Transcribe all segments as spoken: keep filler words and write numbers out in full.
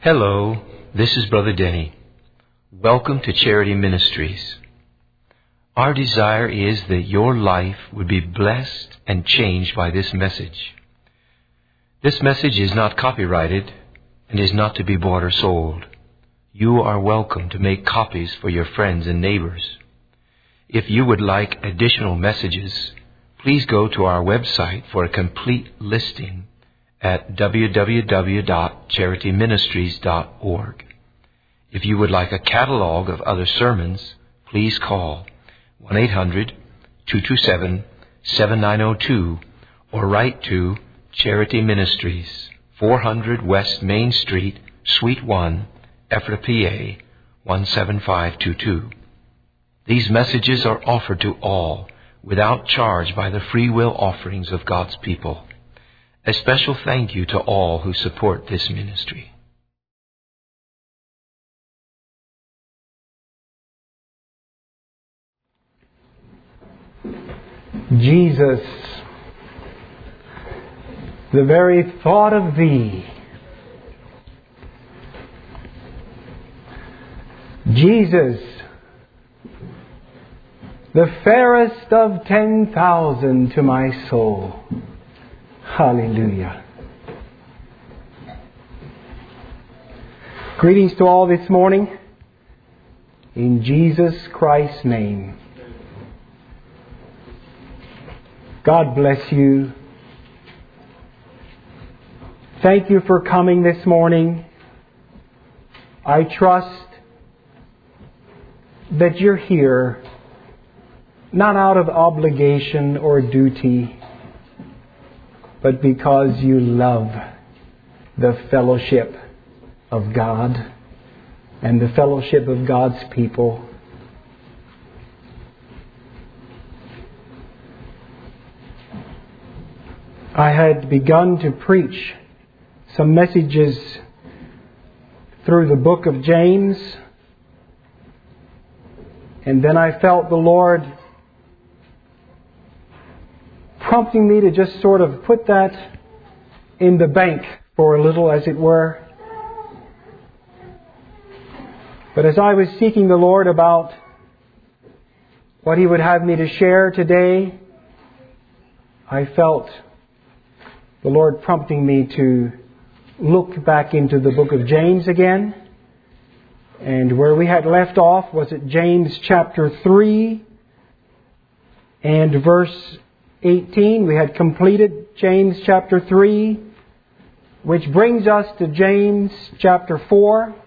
Hello, this is Brother Denny. Welcome to Charity Ministries. Our desire is that your life would be blessed and changed by this message. This message is not copyrighted and is not to be bought or sold. You are welcome to make copies for your friends and neighbors. If you would like additional messages, please go to our website for a complete listing at w w w dot charity ministries dot org. If you would like a catalog of other sermons, please call one eight hundred two two seven seven nine zero two or write to Charity Ministries, four hundred West Main Street, Suite one, Ephrata, P A one seven five two two. These messages are offered to all without charge by the free will offerings of God's people. A special thank you to all who support this ministry. Jesus, the very thought of Thee. Jesus, the fairest of ten thousand to my soul. Hallelujah. Greetings to all this morning. In Jesus Christ's name. God bless you. Thank you for coming this morning. I trust that you're here not out of obligation or duty, but because you love the fellowship of God and the fellowship of God's people. I had begun to preach some messages through the book of James, and then I felt the Lord prompting me to just sort of put that in the bank for a little, as it were. But as I was seeking the Lord about what He would have me to share today, I felt the Lord prompting me to look back into the book of James again. And where we had left off was at James chapter three and verse eighteen. We had completed James chapter three, which brings us to James chapter four.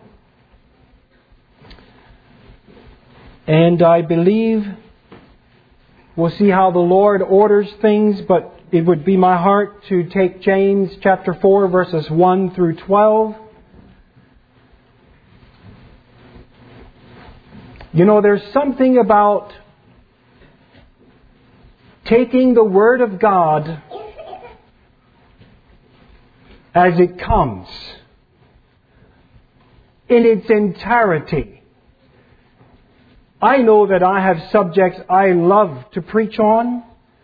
And I believe we'll see how the Lord orders things, but it would be my heart to take James chapter four, verses one through twelve. You know, there's something about taking the Word of God as it comes in its entirety. I know that I have subjects I love to preach on,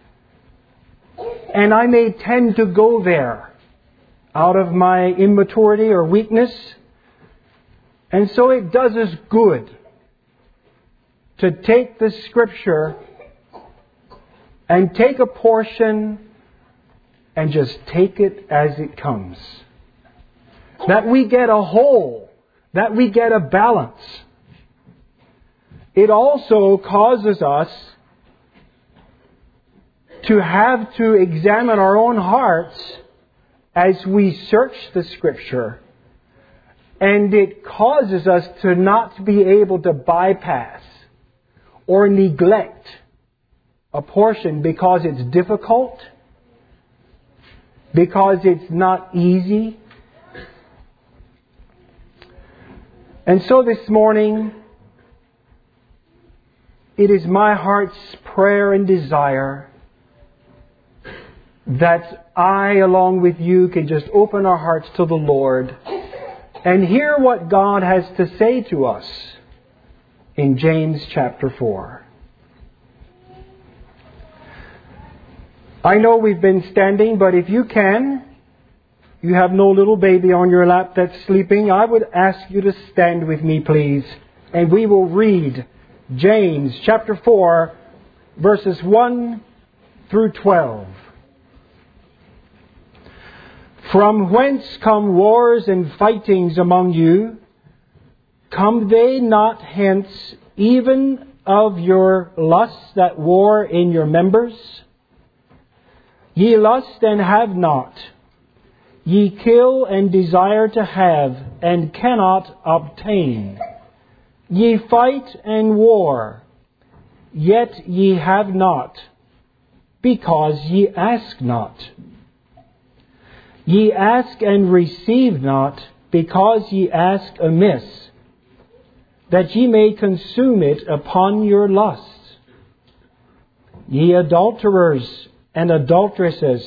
and I may tend to go there out of my immaturity or weakness. And so it does us good to take the Scripture and take a portion and just take it as it comes. That we get a whole, that we get a balance. It also causes us to have to examine our own hearts as we search the Scripture. And it causes us to not be able to bypass or neglect a portion because it's difficult, because it's not easy. And so this morning, it is my heart's prayer and desire that I, along with you, can just open our hearts to the Lord and hear what God has to say to us in James chapter four. I know we've been standing, but if you can, you have no little baby on your lap that's sleeping, I would ask you to stand with me, please. And we will read James chapter four, verses one through twelve. From whence come wars and fightings among you? Come they not hence even of your lusts that war in your members? Ye lust and have not. Ye kill and desire to have, and cannot obtain. Ye fight and war, yet ye have not, because ye ask not. Ye ask and receive not, because ye ask amiss, that ye may consume it upon your lusts. Ye adulterers and adulteresses,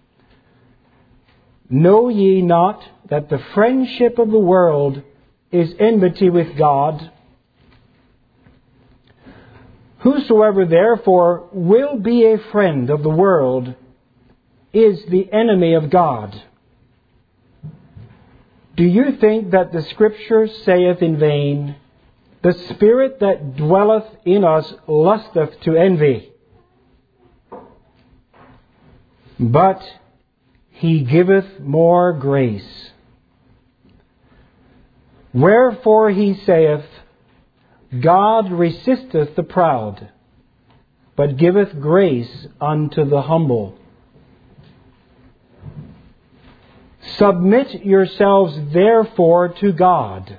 know ye not that the friendship of the world is enmity with God? Whosoever therefore will be a friend of the world is the enemy of God. Do you think that the Scripture saith in vain, the Spirit that dwelleth in us lusteth to envy? But He giveth more grace. Wherefore He saith, God resisteth the proud, but giveth grace unto the humble. Submit yourselves therefore to God.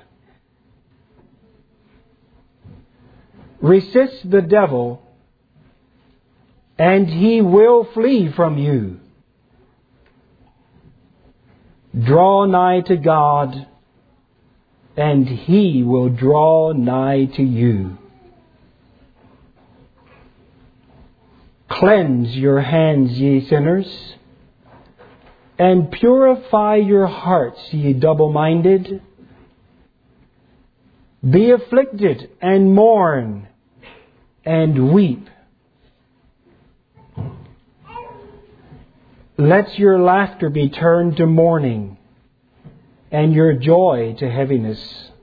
Resist the devil, and he will flee from you. Draw nigh to God, and He will draw nigh to you. Cleanse your hands, ye sinners, and purify your hearts, ye double-minded. Be afflicted, and mourn, and weep. Let your laughter be turned to mourning, and your joy to heaviness.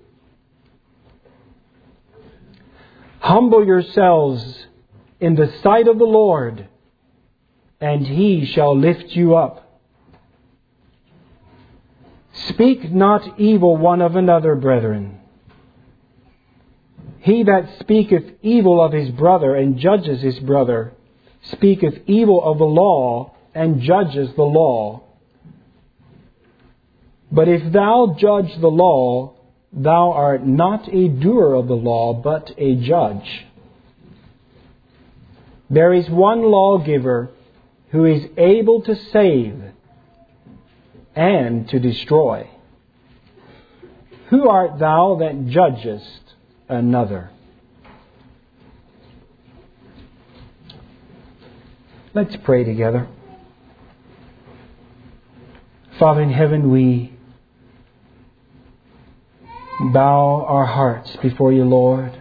Humble yourselves in the sight of the Lord, and He shall lift you up. Speak not evil one of another, brethren. He that speaketh evil of his brother and judges his brother, speaketh evil of the law and judges the law. But if thou judge the law, thou art not a doer of the law, but a judge. There is one lawgiver who is able to save and to destroy. Who art thou that judgest another? Let's pray together. Father in heaven, we bow our hearts before you, Lord.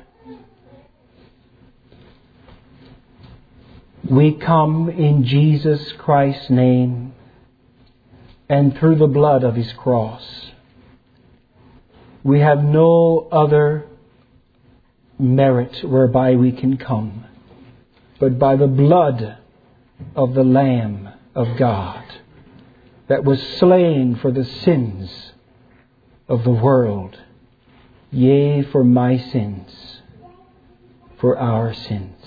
We come in Jesus Christ's name and through the blood of His cross. We have no other merit whereby we can come, but by the blood of the Lamb of God that was slain for the sins of the world, yea, for my sins, for our sins.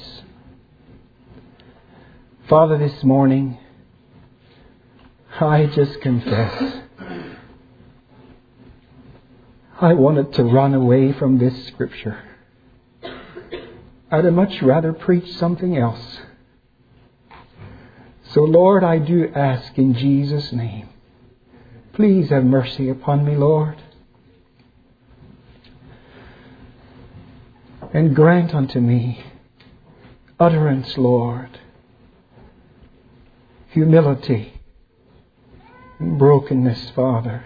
Father, this morning, I just confess, I wanted to run away from this Scripture. I'd much rather preach something else. So, Lord, I do ask in Jesus' name, please have mercy upon me, Lord. And grant unto me utterance, Lord, humility, and brokenness, Father.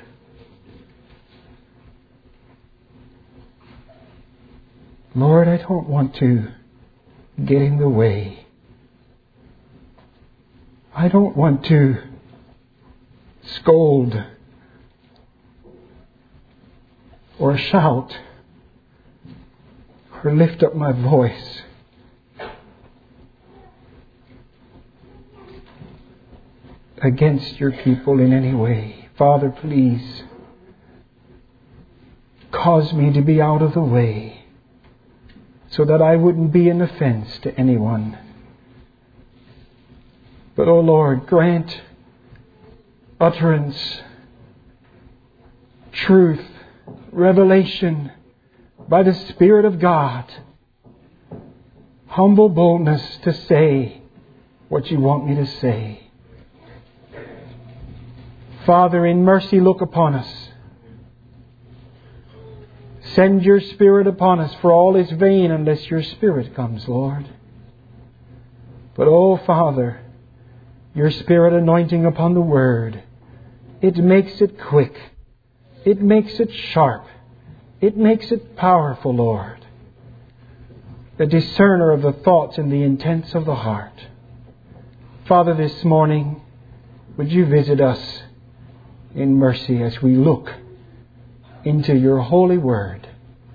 Lord, I don't want to get in the way. I don't want to scold or shout or lift up my voice. Against your people in any way. Father, please cause me to be out of the way so that I wouldn't be an offense to anyone. But, O Lord, grant utterance, truth, revelation by the Spirit of God, humble boldness to say what you want me to say. Father, in mercy, look upon us. Send your Spirit upon us, for all is vain unless your Spirit comes, Lord. But, oh, Father, your Spirit anointing upon the Word, it makes it quick. It makes it sharp. It makes it powerful, Lord. The discerner of the thoughts and the intents of the heart. Father, this morning, would you visit us in mercy as we look into your holy word.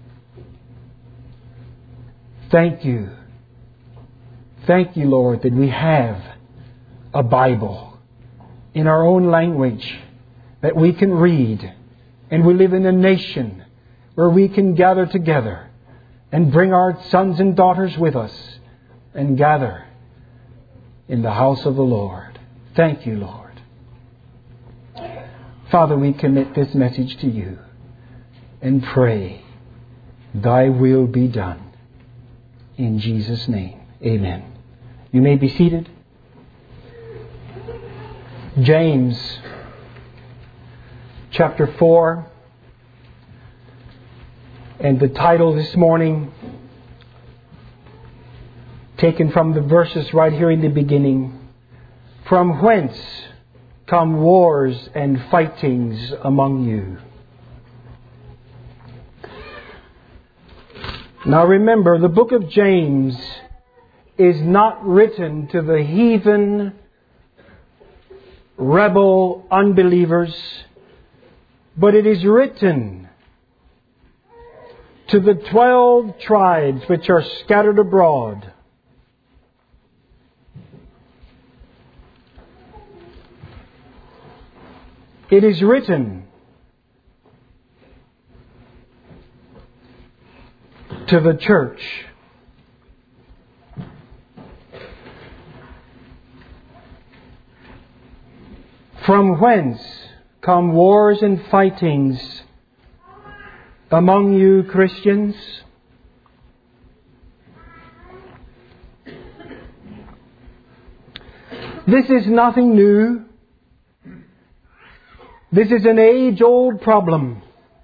Thank you. Thank you, Lord, that we have a Bible in our own language that we can read. And we live in a nation where we can gather together and bring our sons and daughters with us and gather in the house of the Lord. Thank you, Lord. Father, we commit this message to you and pray, thy will be done. In Jesus' name, amen. You may be seated. James chapter four. And the title this morning, taken from the verses right here in the beginning. From whence come wars and fightings among you? Now remember, the book of James is not written to the heathen, rebel unbelievers, but it is written to the twelve tribes which are scattered abroad. It is written to the church. From whence come wars and fightings among you Christians? This is nothing new. This is an age-old problem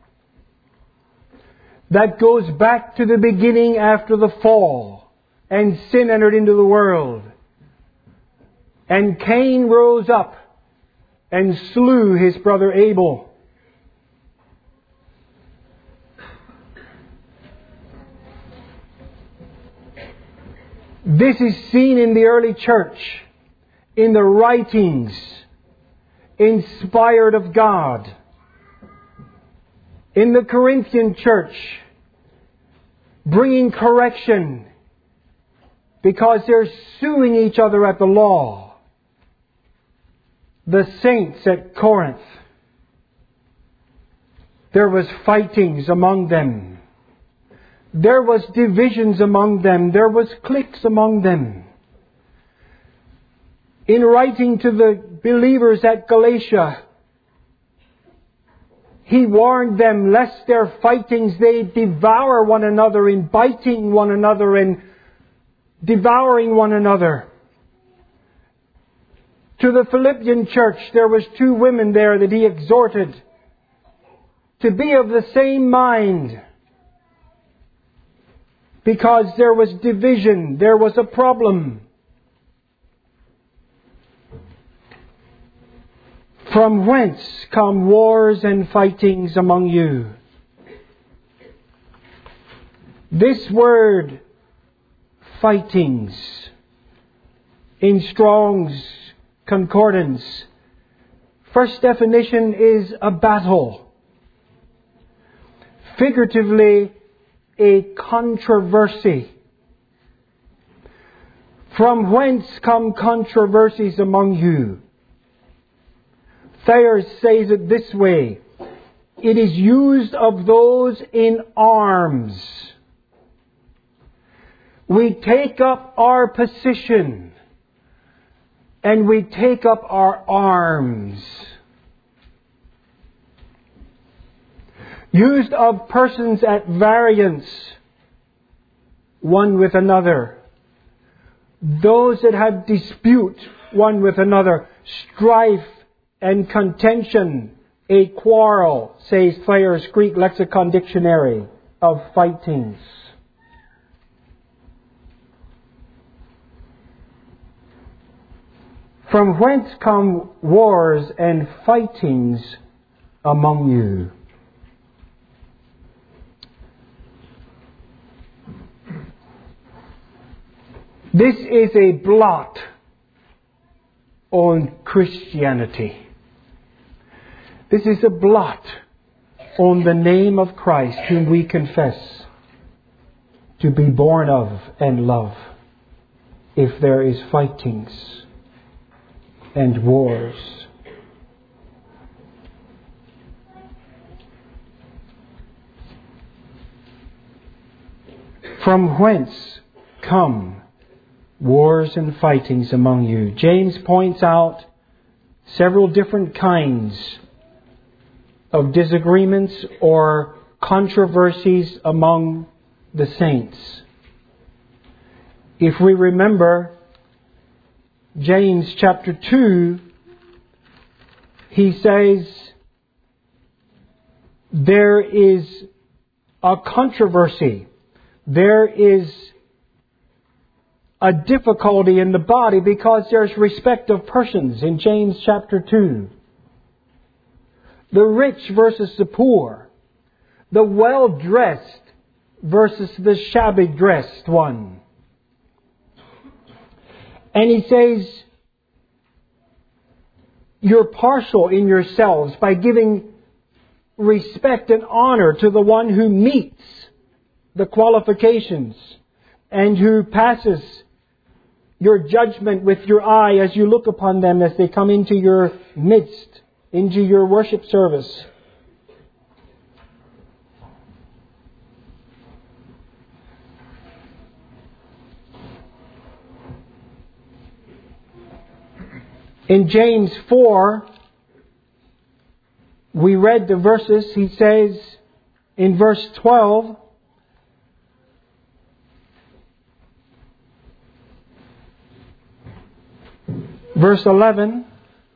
that goes back to the beginning after the fall and sin entered into the world. And Cain rose up and slew his brother Abel. This is seen in the early church, in the writings inspired of God. In the Corinthian church, bringing correction because they're suing each other at the law. The saints at Corinth, there was fightings among them. There was divisions among them. There was cliques among them. In writing to the believers at Galatia, he warned them lest their fightings they devour one another in biting one another and devouring one another. To the Philippian church, there was two women there that he exhorted to be of the same mind, because there was division, there was a problem. From whence come wars and fightings among you? This word, fightings, in Strong's Concordance, first definition is a battle. figuratively a controversy. From whence come controversies among you? Thayer says it this way: it is used of those in arms. We take up our position and we take up our arms. Used of persons at variance one with another. Those that have dispute one with another. Strife and contention, a quarrel, says Thayer's Greek Lexicon Dictionary of Fightings. From whence come wars and fightings among you? This is a blot on Christianity. This is a blot on the name of Christ, whom we confess to be born of and love, if there is fightings and wars. From whence come wars and fightings among you? James points out several different kinds of disagreements or controversies among the saints. If we remember James chapter two, he says there is a controversy. There is a difficulty in the body because there's respect of persons in James chapter two. The rich versus the poor. The well-dressed versus the shabby dressed one. And he says, you're partial in yourselves by giving respect and honor to the one who meets the qualifications and who passes your judgment with your eye as you look upon them as they come into your midst, into your worship service. In James four, we read the verses. He says in verse twelve, verse eleven,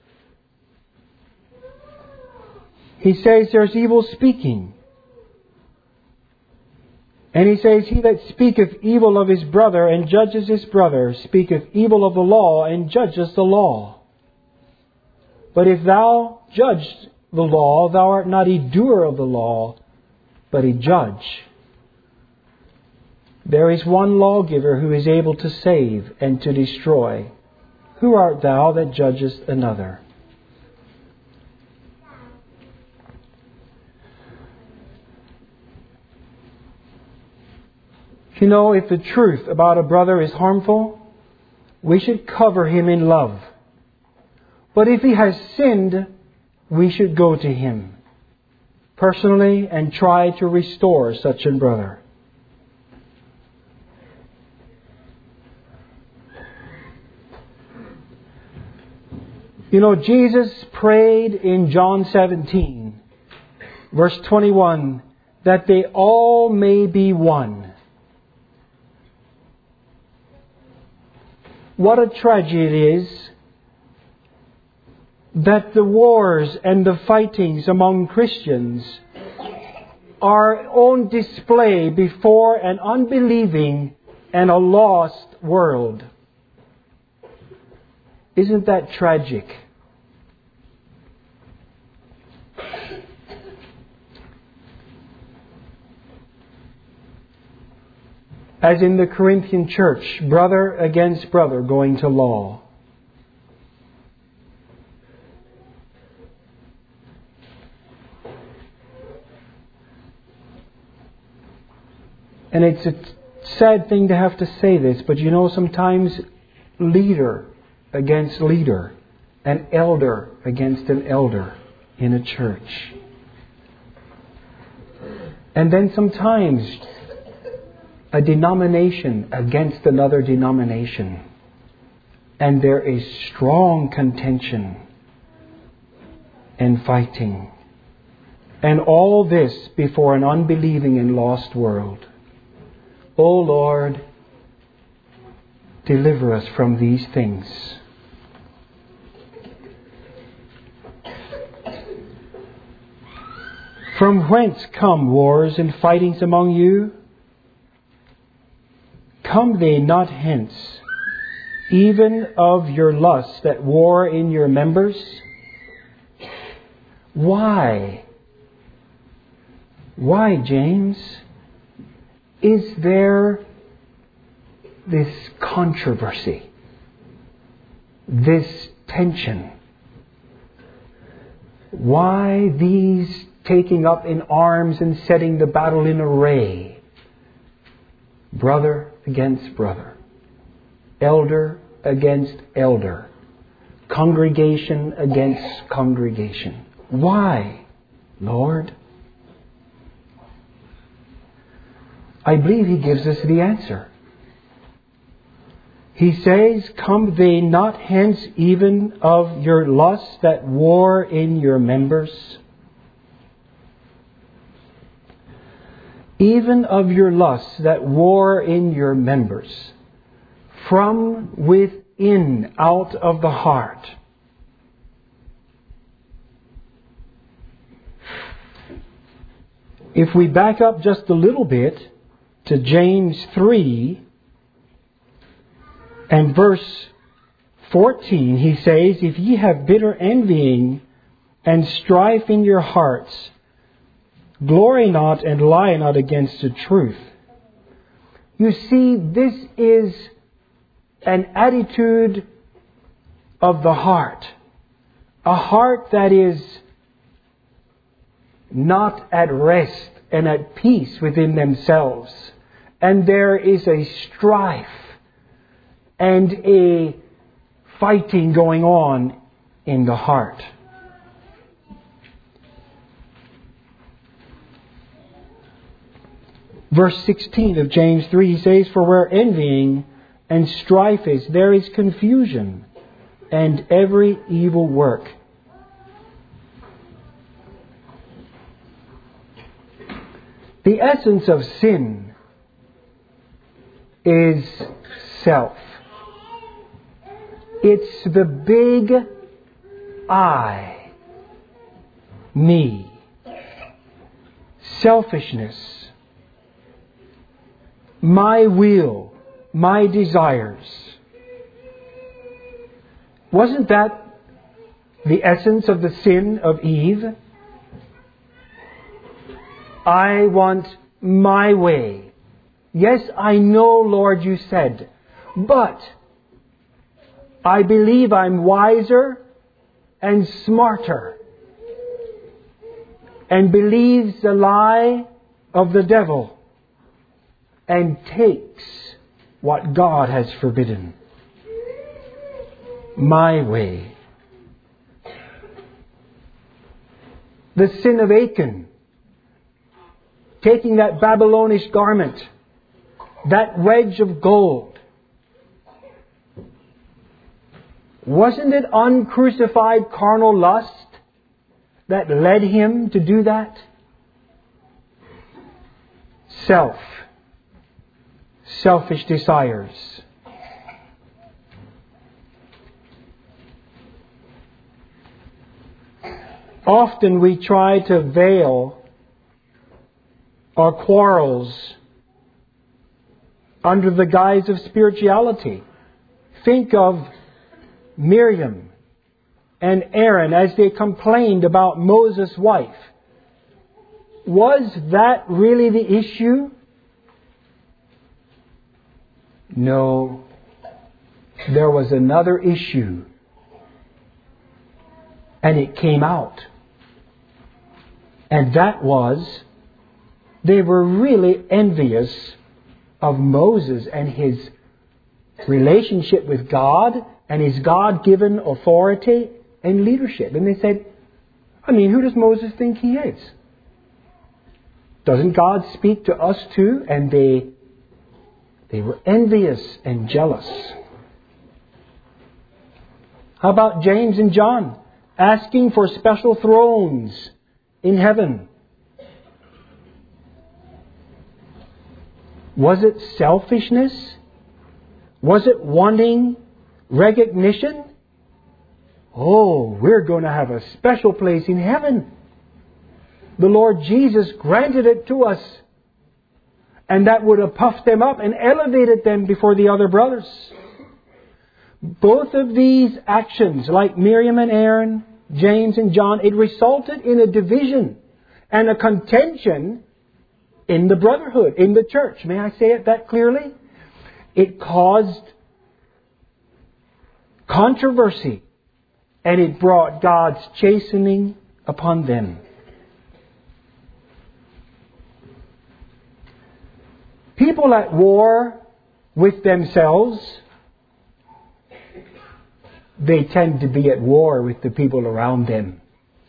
he says there's evil speaking. And he says, he that speaketh evil of his brother and judges his brother speaketh evil of the law and judges the law. But if thou judge the law, thou art not a doer of the law, but a judge. There is one lawgiver who is able to save and to destroy. Who art thou that judgest another? You know, if the truth about a brother is harmful, we should cover him in love. But if he has sinned, we should go to him personally and try to restore such a brother. You know, Jesus prayed in John seventeen, verse twenty-one, that they all may be one. What a tragedy it is that the wars and the fightings among Christians are on display before an unbelieving and a lost world. Isn't that tragic? As in the Corinthian church, brother against brother going to law. And it's a sad thing to have to say this, but you know, sometimes leader against leader, an elder against an elder in a church. And then sometimes a denomination against another denomination. And there is strong contention and fighting. And all this before an unbelieving and lost world. O Lord, deliver us from these things. From whence come wars and fightings among you? Come they not hence, even of your lusts that war in your members? Why? Why, James, is there this controversy, this tension? Why these taking up in arms and setting the battle in array? Brother against brother, elder against elder, congregation against congregation. Why, Lord? I believe He gives us the answer. He says, come they not hence even of your lusts that war in your members? Even of your lusts that war in your members, from within, out of the heart. If we back up just a little bit to James three and verse fourteen, he says, if ye have bitter envying and strife in your hearts, glory not and lie not against the truth. You see, this is an attitude of the heart. A heart that is not at rest and at peace within themselves. And there is a strife and a fighting going on in the heart. Verse sixteen of James three says, for where envying and strife is, there is confusion and every evil work. The essence of sin is self. It's the big I, me, selfishness, my will, my desires. Wasn't that the essence of the sin of Eve? I want my way. Yes, I know, Lord, you said, but I believe I'm wiser and smarter, and believes the lie of the devil and takes what God has forbidden. My way. The sin of Achan, taking that Babylonish garment, that wedge of gold. Wasn't it uncrucified carnal lust that led him to do that? Self. Selfish desires. Often we try to veil our quarrels under the guise of spirituality. Think of Miriam and Aaron as they complained about Moses' wife. Was that really the issue? No. There was another issue. And it came out. And that was, they were really envious of Moses and his relationship with God and his God-given authority and leadership. And they said, I mean, who does Moses think he is? Doesn't God speak to us too? And they, they were envious and jealous. How about James and John asking for special thrones in heaven? Was it selfishness? Was it wanting recognition? Oh, we're going to have a special place in heaven. The Lord Jesus granted it to us. And that would have puffed them up and elevated them before the other brothers. Both of these actions, like Miriam and Aaron, James and John, it resulted in a division and a contention in the brotherhood, in the church. May I say it that clearly? It caused controversy, and it brought God's chastening upon them. People at war with themselves, they tend to be at war with the people around them.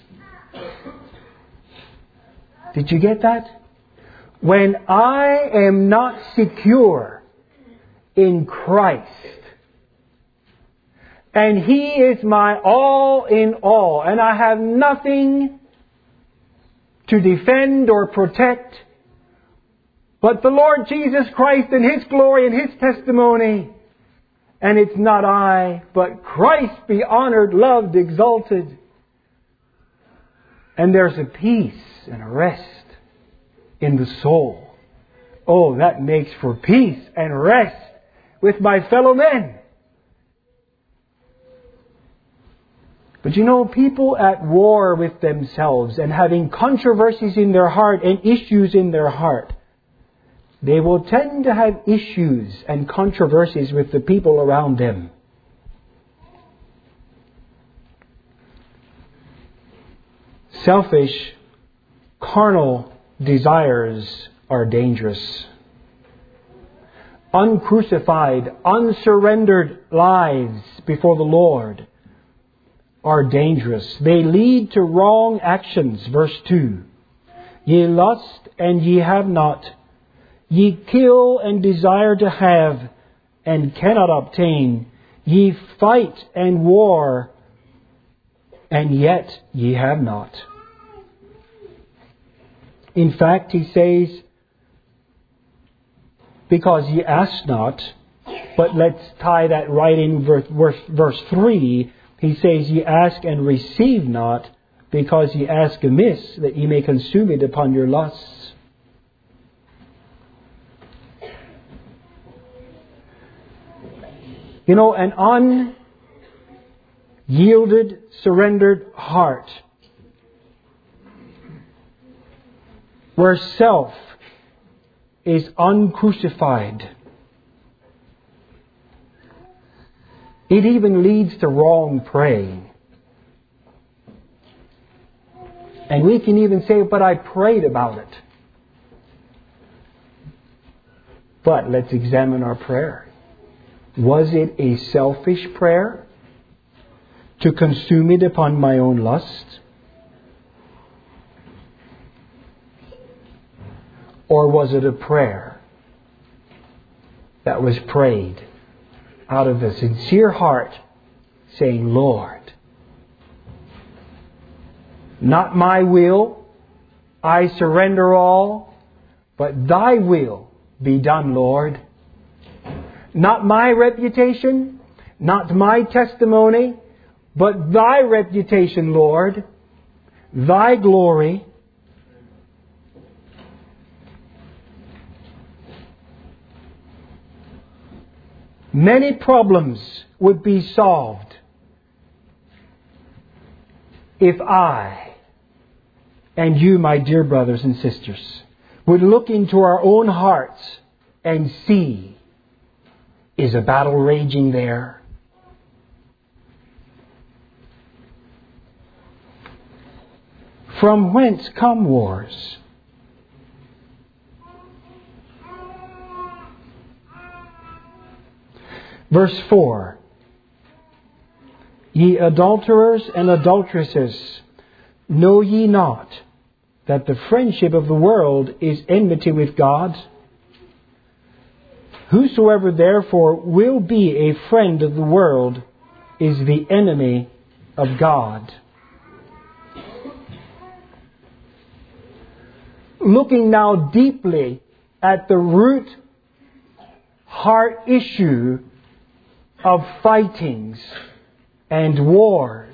Did you get that? When I am not secure in Christ, and He is my all in all, and I have nothing to defend or protect but the Lord Jesus Christ and His glory and His testimony, and it's not I, but Christ be honored, loved, exalted, and there's a peace and a rest in the soul. Oh, that makes for peace and rest with my fellow men. But you know, people at war with themselves and having controversies in their heart and issues in their heart, they will tend to have issues and controversies with the people around them. Selfish, carnal desires are dangerous. Uncrucified, unsurrendered lives before the Lord are dangerous. They lead to wrong actions. Verse two. Ye lust and ye have not. Ye kill and desire to have and cannot obtain. Ye fight and war and yet ye have not. In fact, he says, because ye ask not, but let's tie that right in verse, verse, verse three. He says, ye ask and receive not, because ye ask amiss, that ye may consume it upon your lusts. You know, an unyielded, surrendered heart, where self is uncrucified, it even leads to wrong praying. And we can even say, but I prayed about it. But let's examine our prayer. Was it a selfish prayer to consume it upon my own lust? Or was it a prayer that was prayed out of a sincere heart, saying, Lord, not my will, I surrender all, but Thy will be done, Lord. Not my reputation, not my testimony, but Thy reputation, Lord, Thy glory. Many problems would be solved if I and you, my dear brothers and sisters, would look into our own hearts and see, is a battle raging there? From whence come wars? Verse four. Ye adulterers and adulteresses, know ye not that the friendship of the world is enmity with God? Whosoever therefore will be a friend of the world is the enemy of God. Looking now deeply at the root heart issue of fightings and wars.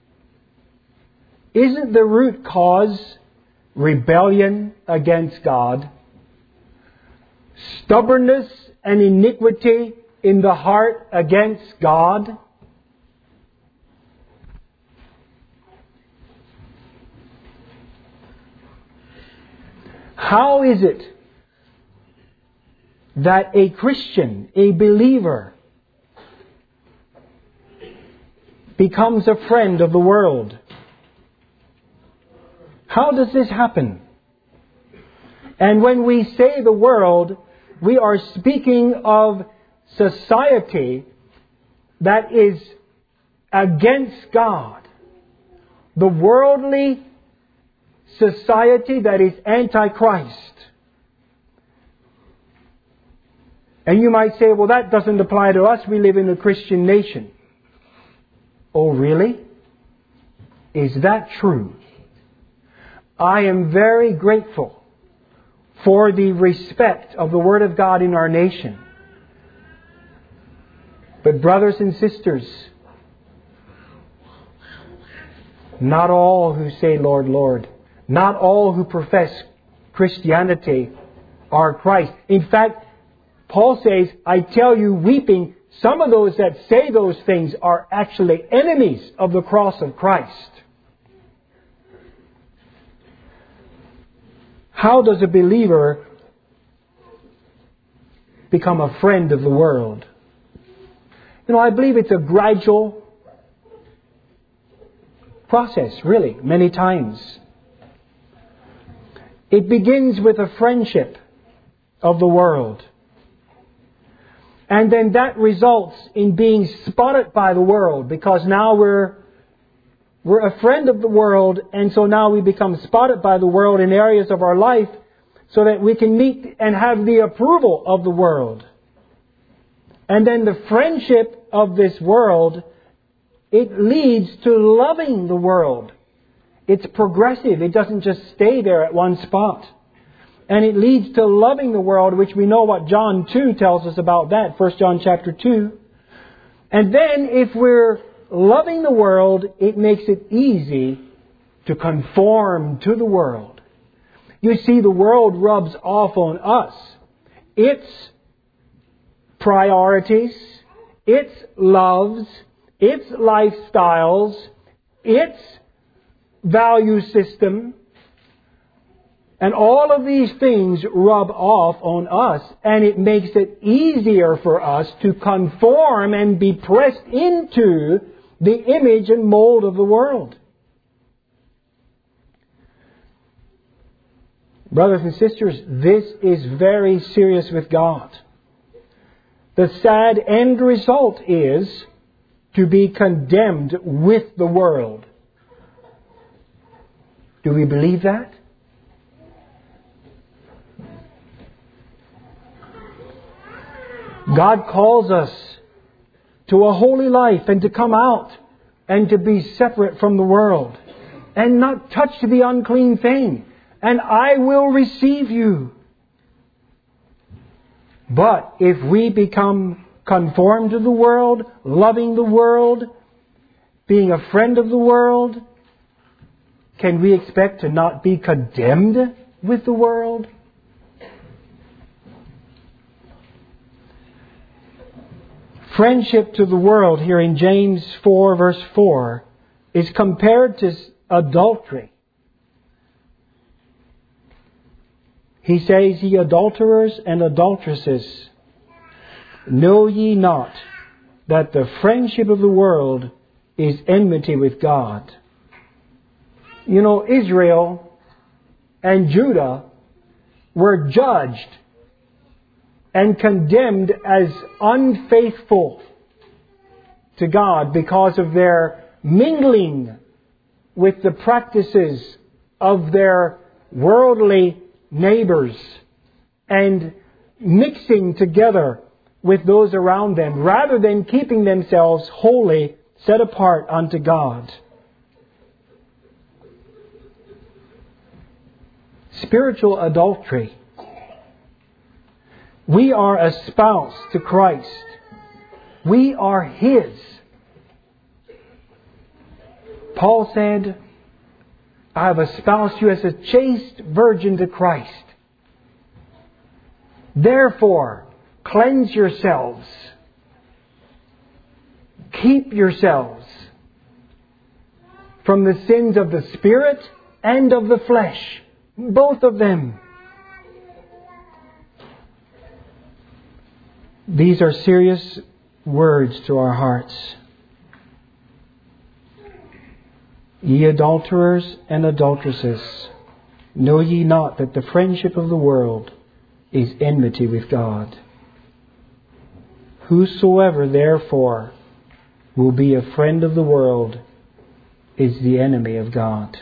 Isn't the root cause rebellion against God? Stubbornness and iniquity in the heart against God? How is it that a Christian, a believer, becomes a friend of the world? How does this happen? And when we say the world, we are speaking of society that is against God. The worldly society that is antichrist. And you might say, well, that doesn't apply to us. We live in a Christian nation. Oh, really? Is that true? I am very grateful for the respect of the Word of God in our nation. But brothers and sisters, not all who say, Lord, Lord, not all who profess Christianity are Christ. In fact, Paul says, I tell you, weeping, some of those that say those things are actually enemies of the cross of Christ. How does a believer become a friend of the world? You know, I believe it's a gradual process, really, many times. It begins with a friendship of the world. And then that results in being spotted by the world, because now we're we're a friend of the world, and so now we become spotted by the world in areas of our life so that we can meet and have the approval of the world. And then the friendship of this world, it leads to loving the world. It's progressive. It doesn't just stay there at one spot. And it leads to loving the world, which we know what John two tells us about that, First John chapter two. And then if we're loving the world, it makes it easy to conform to the world. You see, the world rubs off on us its priorities, its loves, its lifestyles, its value system. And all of these things rub off on us, and it makes it easier for us to conform and be pressed into the image and mold of the world. Brothers and sisters, this is very serious with God. The sad end result is to be condemned with the world. Do we believe that? God calls us to a holy life and to come out and to be separate from the world and not touch the unclean thing. And I will receive you. But if we become conformed to the world, loving the world, being a friend of the world, can we expect to not be condemned with the world? Friendship to the world here in James four verse four is compared to adultery. He says, ye adulterers and adulteresses, know ye not that the friendship of the world is enmity with God? You know, Israel and Judah were judged and condemned as unfaithful to God because of their mingling with the practices of their worldly neighbors and mixing together with those around them, rather than keeping themselves holy, set apart unto God. Spiritual adultery. We are espoused to Christ. We are His. Paul said, I have espoused you as a chaste virgin to Christ. Therefore, cleanse yourselves. Keep yourselves from the sins of the Spirit and of the flesh. Both of them. These are serious words to our hearts. Ye adulterers and adulteresses, know ye not that the friendship of the world is enmity with God? Whosoever therefore will be a friend of the world is the enemy of God.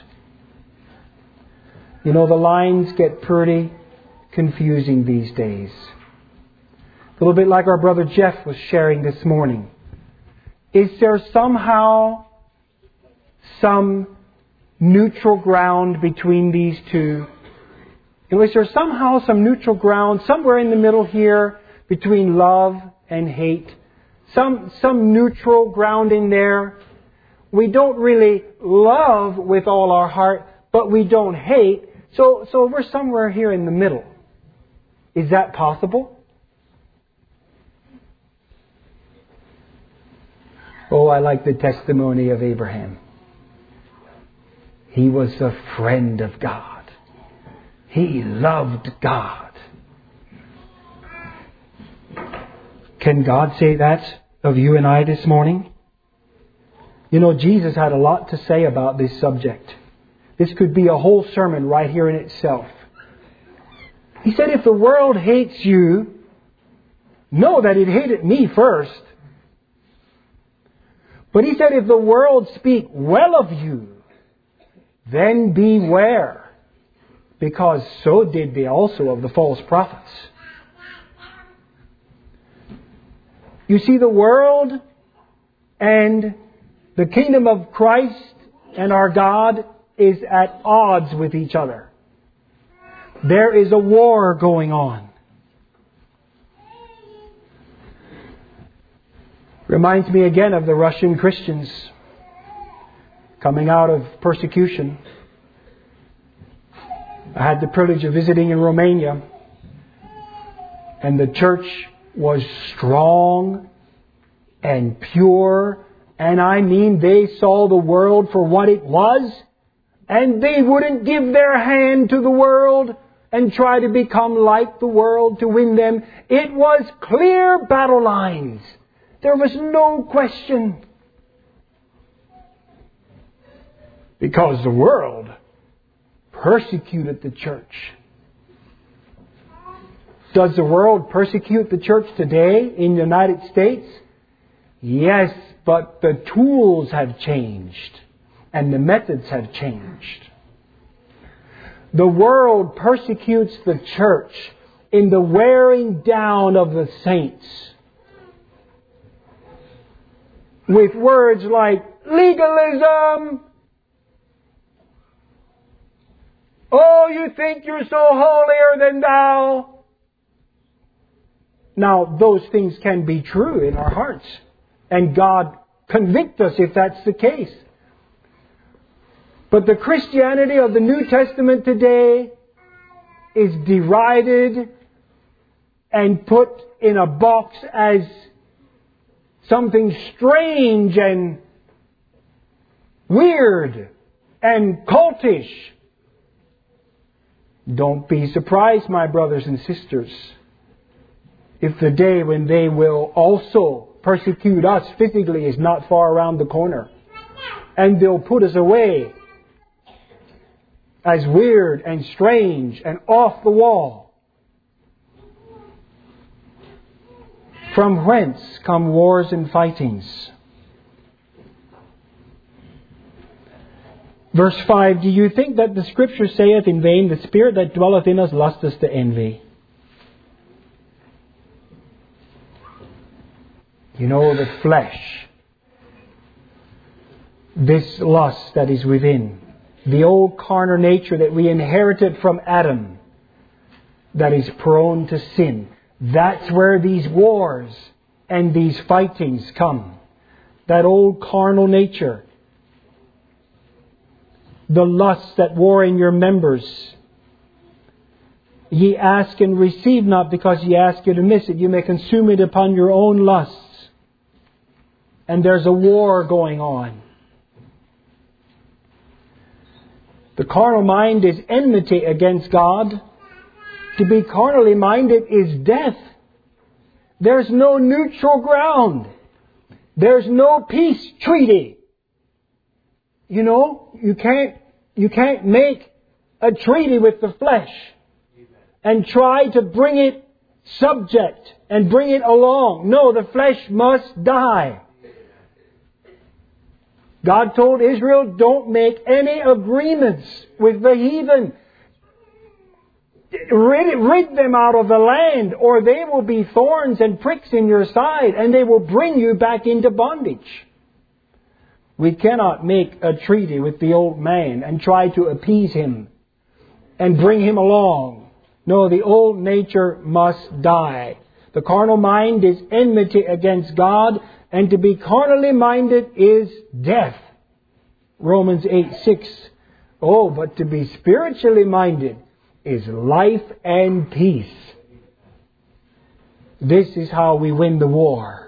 You know, the lines get pretty confusing these days. A little bit like our brother Jeff was sharing this morning. Is there somehow some neutral ground between these two? You know, is there somehow some neutral ground somewhere in the middle here between love and hate? Some, some neutral ground in there. We don't really love with all our heart, but we don't hate. So, so we're somewhere here in the middle. Is that possible? Oh, I like the testimony of Abraham. He was a friend of God. He loved God. Can God say that of you and I this morning? You know, Jesus had a lot to say about this subject. This could be a whole sermon right here in itself. He said, if the world hates you, know that it hated me first. But He said, if the world speak well of you, then beware, because so did they also of the false prophets. You see, the world and the kingdom of Christ and our God is at odds with each other. There is a war going on. Reminds me again of the Russian Christians coming out of persecution. I had the privilege of visiting in Romania, and the church was strong and pure, and I mean they saw the world for what it was, and they wouldn't give their hand to the world and try to become like the world to win them. It was clear battle lines. There was no question. Because the world persecuted the church. Does the world persecute the church today in the United States? Yes, but the tools have changed and the methods have changed. The world persecutes the church in the wearing down of the saints with words like legalism. Oh, you think you're so holier than thou. Now, those things can be true in our hearts. And God convict us if that's the case. But the Christianity of the New Testament today is derided and put in a box as something strange and weird and cultish. Don't be surprised, my brothers and sisters, if the day when they will also persecute us physically is not far around the corner. And they'll put us away as weird and strange and off the wall. From whence come wars and fightings? Verse five, do you think that the Scripture saith in vain, the Spirit that dwelleth in us lusteth to envy? You know, the flesh, this lust that is within, the old carnal nature that we inherited from Adam, that is prone to sin. That's where these wars and these fightings come. That old carnal nature. The lusts that war in your members. Ye ask and receive not, because ye ask it amiss, that you may consume it upon your own lusts. And there's a war going on. The carnal mind is enmity against God. To be carnally minded is death. There's no neutral ground. There's no peace treaty. You know, you can't, you can't make a treaty with the flesh and try to bring it subject and bring it along. No, the flesh must die. God told Israel, don't make any agreements with the heathen. Rid, rid them out of the land, or they will be thorns and pricks in your side, and they will bring you back into bondage. We cannot make a treaty with the old man and try to appease him and bring him along. No, the old nature must die. The carnal mind is enmity against God, and to be carnally minded is death. Romans eight six. Oh, but to be spiritually minded is life and peace. This is how we win the war.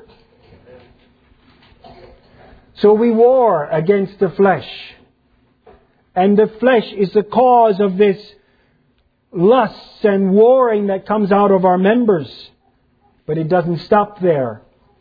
So we war against the flesh. And the flesh is the cause of this lusts and warring that comes out of our members. But it doesn't stop there.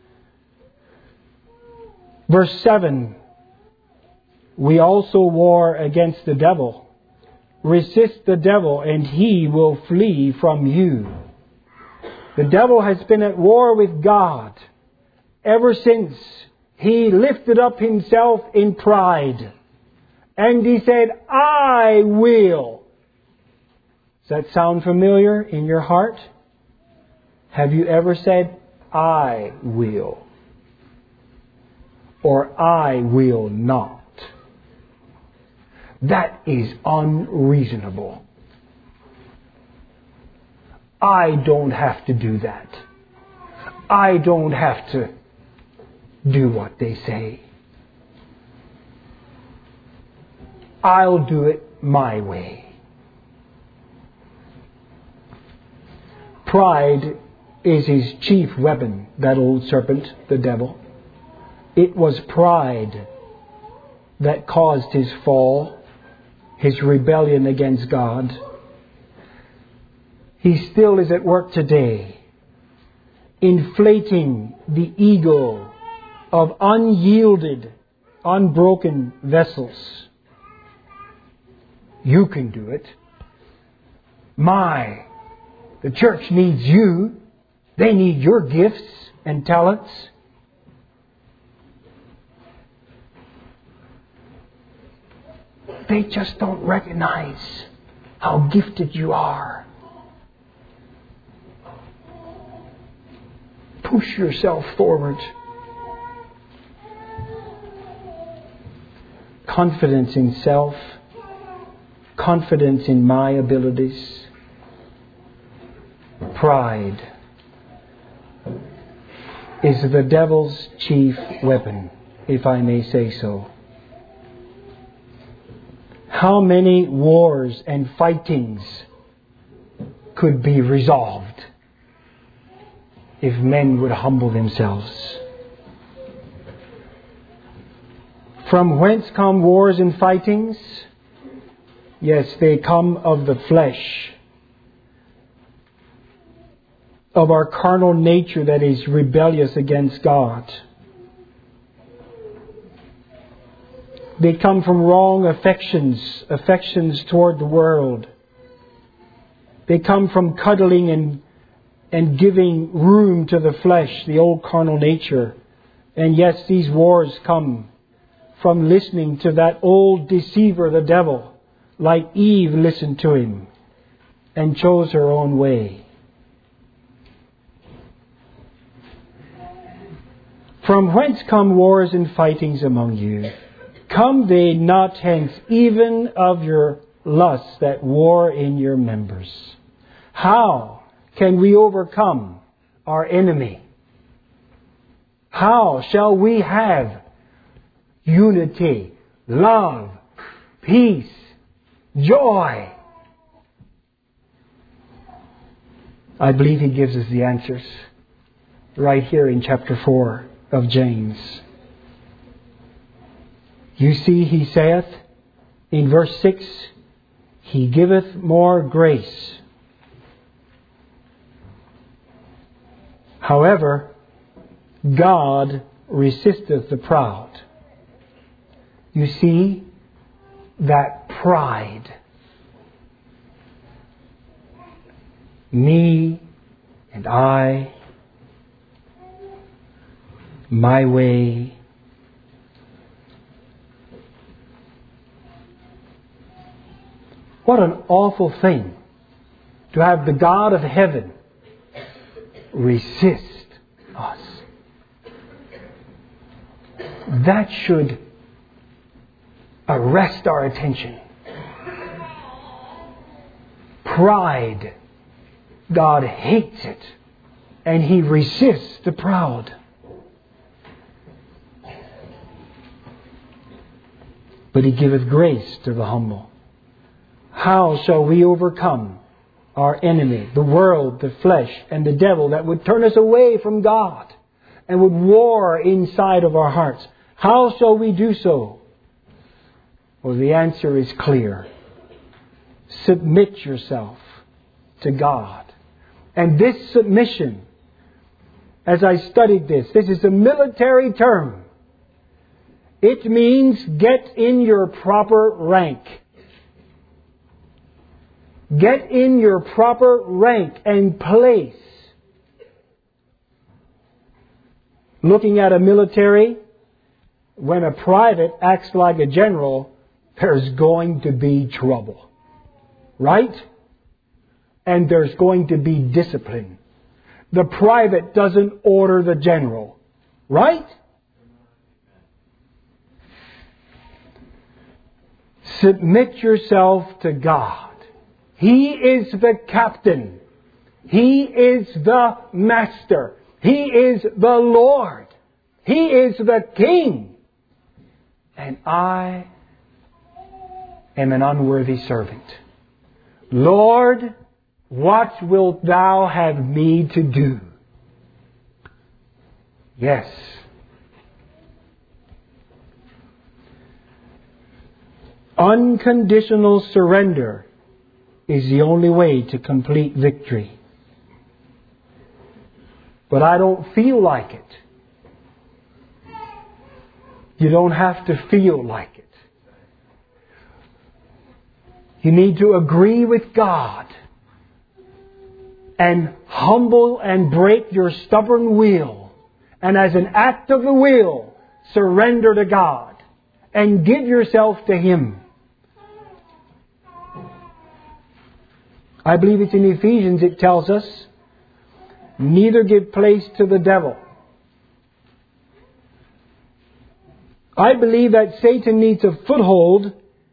Verse seven. We also war against the devil. Resist the devil and he will flee from you. The devil has been at war with God ever since he lifted up himself in pride. And he said, I will. Does that sound familiar in your heart? Have you ever said, I will? Or I will not? That is unreasonable. I don't have to do that. I don't have to do what they say. I'll do it my way. Pride is his chief weapon, that old serpent, the devil. It was pride that caused his fall, his rebellion against God. He still is at work today, inflating the ego of unyielded, unbroken vessels. You can do it. My, the church needs you. They need your gifts and talents. They just don't recognize how gifted you are. Push yourself forward. Confidence in self. Confidence in my abilities. Pride is the devil's chief weapon, if I may say so. How many wars and fightings could be resolved if men would humble themselves? From whence come wars and fightings? Yes, they come of the flesh, of our carnal nature that is rebellious against God. They come from wrong affections, affections toward the world. They come from cuddling and and giving room to the flesh, the old carnal nature. And yes, these wars come from listening to that old deceiver, the devil, like Eve listened to him and chose her own way. From whence come wars and fightings among you? Come they not hence even of your lusts that war in your members? How can we overcome our enemy? How shall we have unity, love, peace, joy? I believe he gives us the answers right here in chapter four of James. You see, he saith in verse six, He giveth more grace. However, God resisteth the proud. You see, that pride, me and I, my way, what an awful thing to have the God of heaven resist us. That should arrest our attention. Pride, God hates it, and He resists the proud. But He giveth grace to the humble. How shall we overcome our enemy, the world, the flesh, and the devil that would turn us away from God and would war inside of our hearts? How shall we do so? Well, the answer is clear. Submit yourself to God. And this submission, as I studied this, this is a military term. It means get in your proper rank. Get in your proper rank and place. Looking at a military, when a private acts like a general, there's going to be trouble. Right? And there's going to be discipline. The private doesn't order the general. Right? Submit yourself to God. He is the captain. He is the master. He is the Lord. He is the King. And I am an unworthy servant. Lord, what wilt Thou have me to do? Yes. Unconditional surrender is the only way to complete victory. But I don't feel like it. You don't have to feel like it. You need to agree with God and humble and break your stubborn will. And as an act of the will, surrender to God and give yourself to Him. I believe it's in Ephesians it tells us, neither give place to the devil. I believe that Satan needs a foothold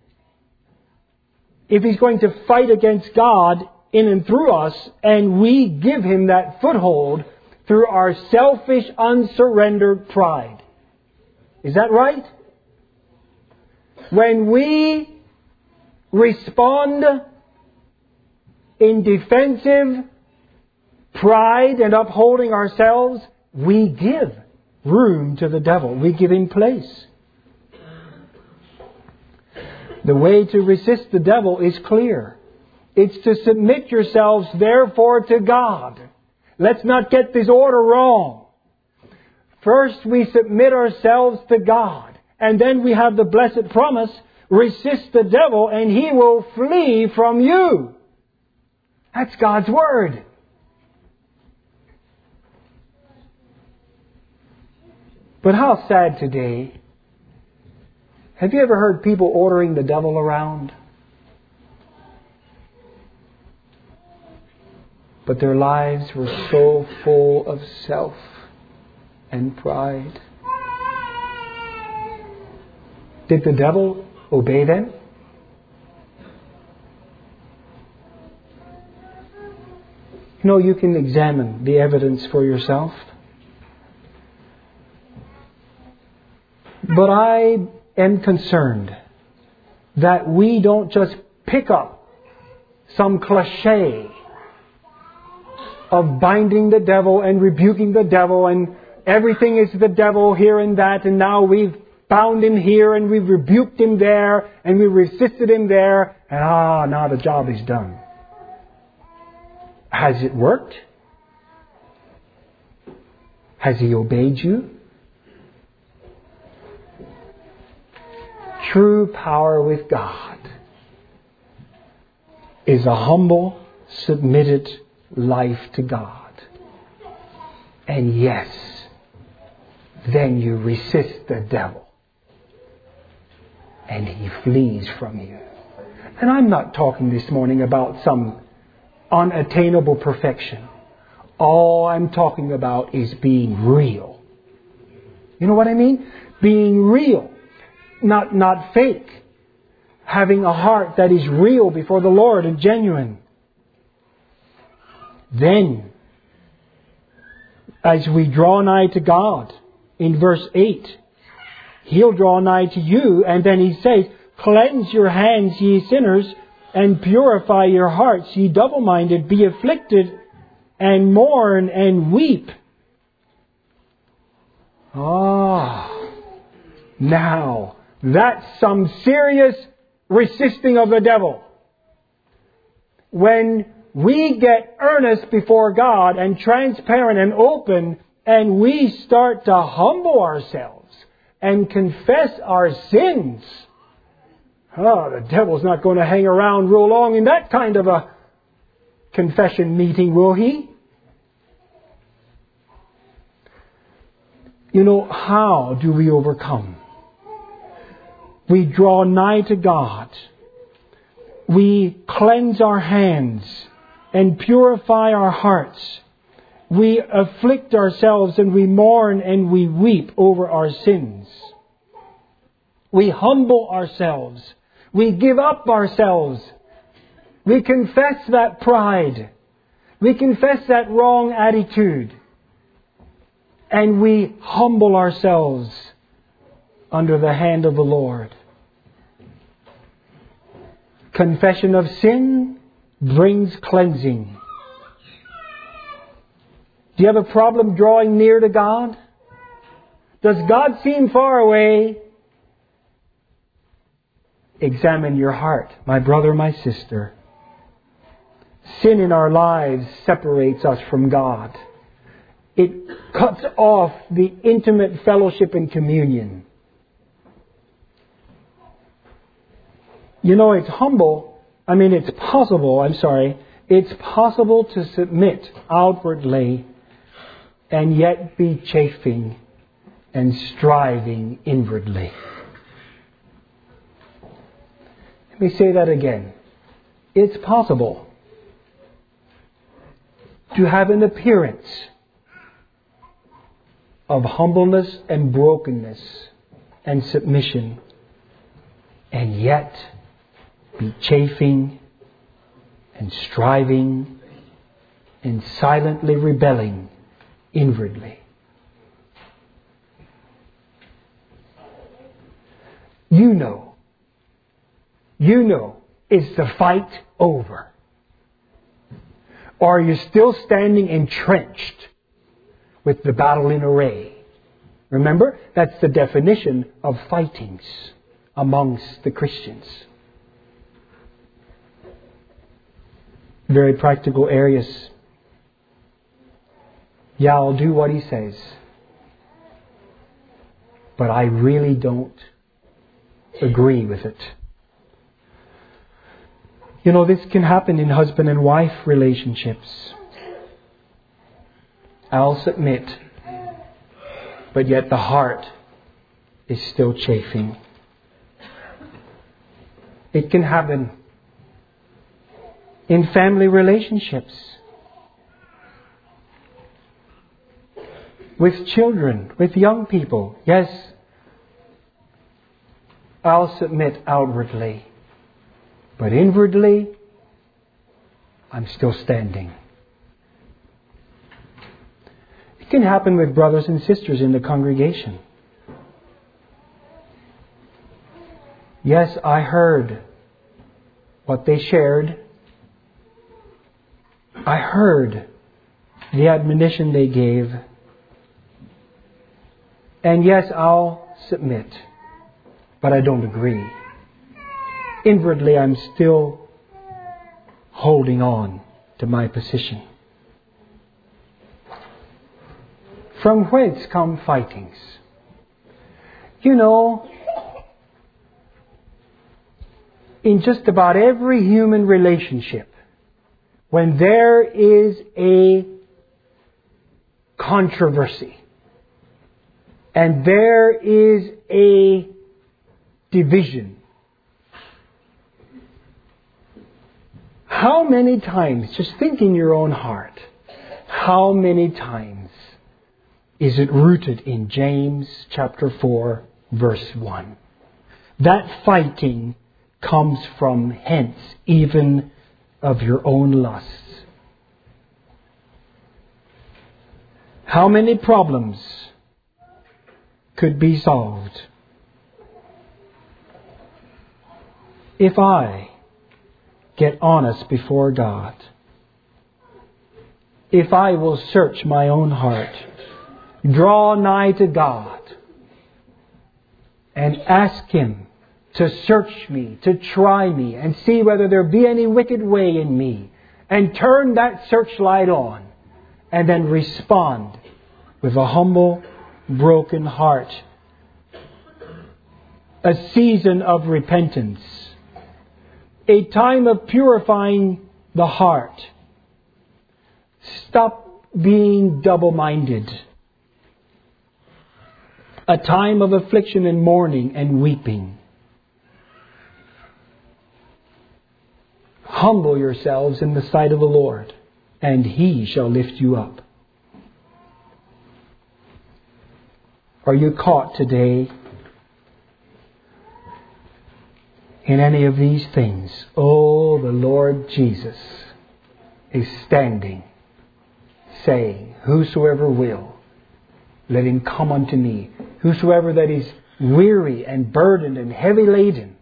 if he's going to fight against God in and through us, and we give him that foothold through our selfish, unsurrendered pride. Is that right? When we respond in defensive pride and upholding ourselves, we give room to the devil. We give him place. The way to resist the devil is clear. It's to submit yourselves, therefore, to God. Let's not get this order wrong. First, we submit ourselves to God. And then we have the blessed promise, resist the devil and he will flee from you. That's God's Word. But how sad today. Have you ever heard people ordering the devil around? But their lives were so full of self and pride. Did the devil obey them? No, you can examine the evidence for yourself. But I am concerned that we don't just pick up some cliche of binding the devil and rebuking the devil and everything is the devil here and that, and now we've bound him here and we've rebuked him there and we resisted him there, and ah, now the job is done. Has it worked? Has he obeyed you? True power with God is a humble, submitted life to God. And yes, then you resist the devil and he flees from you. And I'm not talking this morning about some unattainable perfection. All I'm talking about is being real. You know what I mean? Being real. Not, not fake. Having a heart that is real before the Lord and genuine. Then, as we draw nigh to God, in verse eight, He'll draw nigh to you, and then He says, cleanse your hands, ye sinners, and purify your hearts, ye double-minded, be afflicted, and mourn, and weep. Ah, now, that's some serious resisting of the devil. When we get earnest before God and transparent and open, and we start to humble ourselves and confess our sins, oh, the devil's not going to hang around real long in that kind of a confession meeting, will he? You know, how do we overcome? We draw nigh to God. We cleanse our hands and purify our hearts. We afflict ourselves and we mourn and we weep over our sins. We humble ourselves. We give up ourselves. We confess that pride. We confess that wrong attitude. And we humble ourselves under the hand of the Lord. Confession of sin brings cleansing. Do you have a problem drawing near to God? Does God seem far away? Examine your heart, my brother, my sister. Sin in our lives separates us from God. It cuts off the intimate fellowship and communion. You know, it's humble. I mean, it's possible, I'm sorry. It's possible to submit outwardly and yet be chafing and striving inwardly. Let me say that again. It's possible to have an appearance of humbleness and brokenness and submission, and yet be chafing and striving and silently rebelling inwardly. You know, you know, is the fight over? Or are you still standing entrenched with the battle in array? Remember, that's the definition of fightings amongst the Christians. Very practical areas. Yeah, I'll do what he says. But I really don't agree with it. You know, this can happen in husband and wife relationships. I'll submit. but yet the heart is still chafing. It can happen in family relationships, with children, with young people. Yes, I'll submit outwardly, but inwardly, I'm still standing. It can happen with brothers and sisters in the congregation. Yes, I heard what they shared. I heard the admonition they gave. And yes, I'll submit, but I don't agree. Inwardly, I'm still holding on to my position. From whence come fightings? You know, in just about every human relationship, when there is a controversy and there is a division, how many times, just think in your own heart, how many times is it rooted in James chapter four, verse one? That fighting comes from hence, even of your own lusts. How many problems could be solved if I get honest before God? If I will search my own heart, draw nigh to God, and ask Him to search me, to try me, and see whether there be any wicked way in me, and turn that searchlight on, and then respond with a humble, broken heart. A season of repentance. A time of purifying the heart. Stop being double-minded. A time of affliction and mourning and weeping. Humble yourselves in the sight of the Lord, and He shall lift you up. Are you caught today in any of these things? Oh, the Lord Jesus is standing, saying, whosoever will, let him come unto me. Whosoever that is weary and burdened and heavy laden.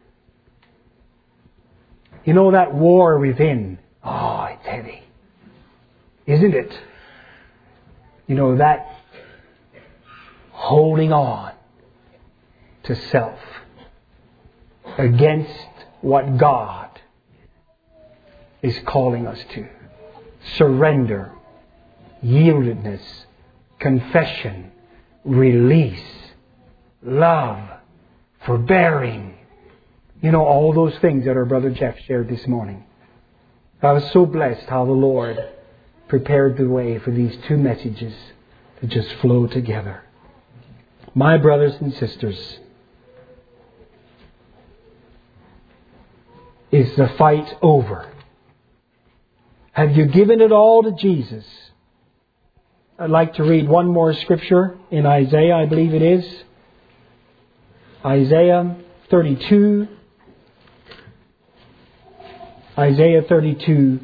You know that war within. Oh, it's heavy. Isn't it? You know that holding on to self against what God is calling us to. Surrender, yieldedness, confession, release, love, forbearing. You know, all those things that our brother Jeff shared this morning. I was so blessed how the Lord prepared the way for these two messages to just flow together. My brothers and sisters, is the fight over? Have you given it all to Jesus? I'd like to read one more scripture in Isaiah, I believe it is. Isaiah thirty-two. Isaiah thirty-two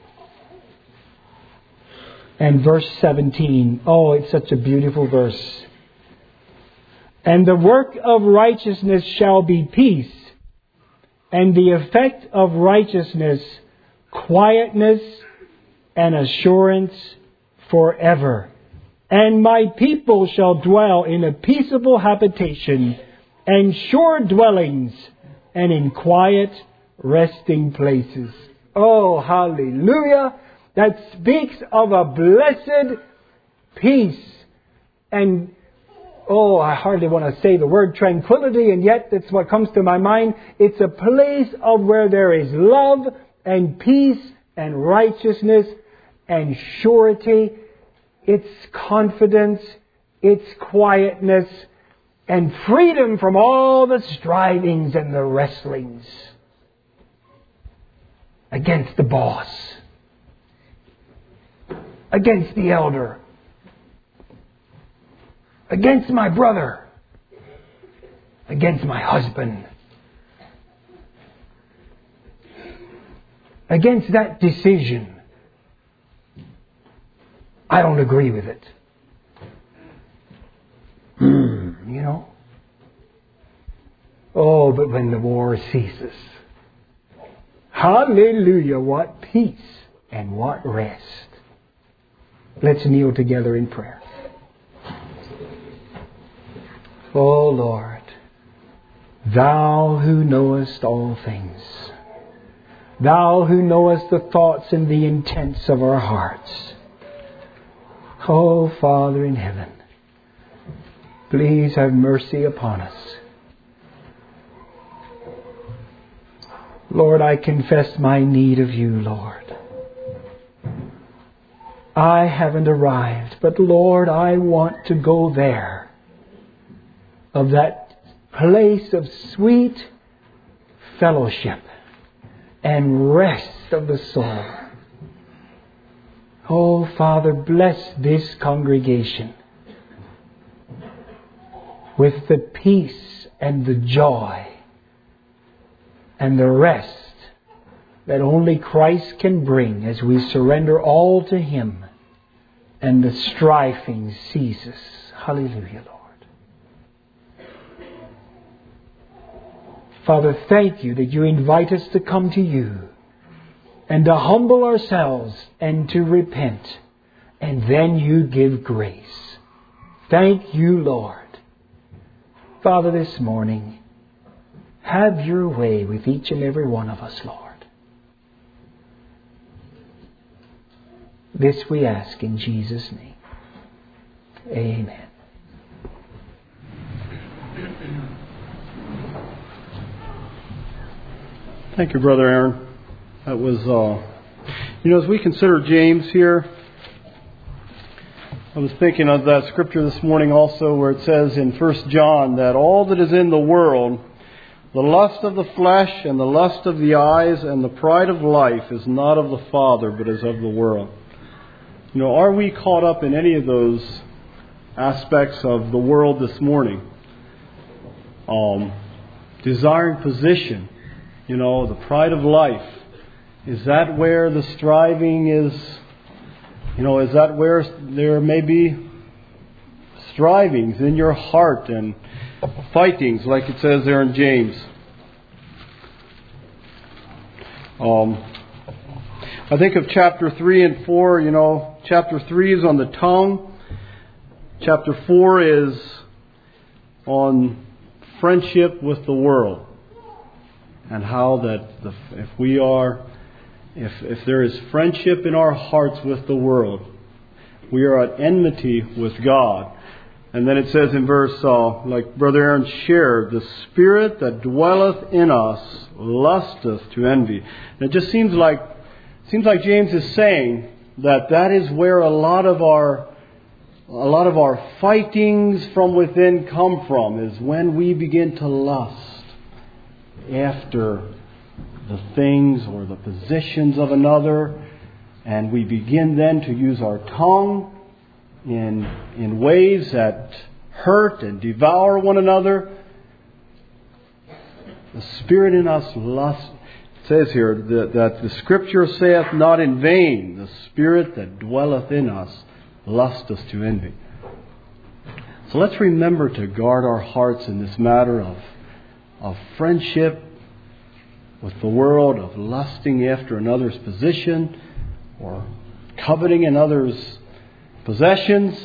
and verse seventeen. Oh, it's such a beautiful verse. And the work of righteousness shall be peace, and the effect of righteousness, quietness and assurance forever. And my people shall dwell in a peaceable habitation, and sure dwellings, and in quiet resting places. Oh, hallelujah! That speaks of a blessed peace. And, oh, I hardly want to say the word tranquility, and yet that's what comes to my mind. It's a place of where there is love and peace and righteousness and surety. It's confidence. its quietness, and freedom from all the strivings and the wrestlings against the boss, against the elder, against my brother, against my husband, against that decision. I don't agree with it. Mm, you know? Oh, but when the war ceases, hallelujah, what peace and what rest. Let's kneel together in prayer. Oh Lord, Thou who knowest all things, Thou who knowest the thoughts and the intents of our hearts. Oh Father in heaven, please have mercy upon us. Lord, I confess my need of You, Lord. I haven't arrived, but Lord, I want to go there, of that place of sweet fellowship and rest of the soul. Oh, Father, bless this congregation with the peace and the joy and the rest that only Christ can bring as we surrender all to Him and the striving ceases. Hallelujah, Lord. Father, thank You that You invite us to come to You and to humble ourselves and to repent. And then You give grace. Thank You, Lord. Father, this morning, have Your way with each and every one of us, Lord. This we ask in Jesus' name. Amen. Thank you, Brother Aaron. That was, uh, you know, as we consider James here, I was thinking of that scripture this morning also where it says in First John that all that is in the world, the lust of the flesh and the lust of the eyes and the pride of life is not of the Father but is of the world. You know, are we caught up in any of those aspects of the world this morning? Um, desiring position, you know, the pride of life. Is that where the striving is, you know, is that where there may be strivings in your heart and fightings, like it says there in James? Um, I think of chapter three and four, you know, chapter three is on the tongue. Chapter four is on friendship with the world. And how that the, if we are, if, if there is friendship in our hearts with the world, we are at enmity with God. And then it says in verse, uh, like Brother Aaron shared, the spirit that dwelleth in us lusteth to envy. And it just seems like, seems like James is saying that that is where a lot of our, a lot of our fightings from within come from, is when we begin to lust after the things or the positions of another, and we begin then to use our tongue in in ways that hurt and devour one another. The spirit in us lust. It says here that, that the Scripture saith not in vain, the spirit that dwelleth in us lusteth to envy. So let's remember to guard our hearts in this matter of of friendship with the world, of lusting after another's position or coveting another's possessions.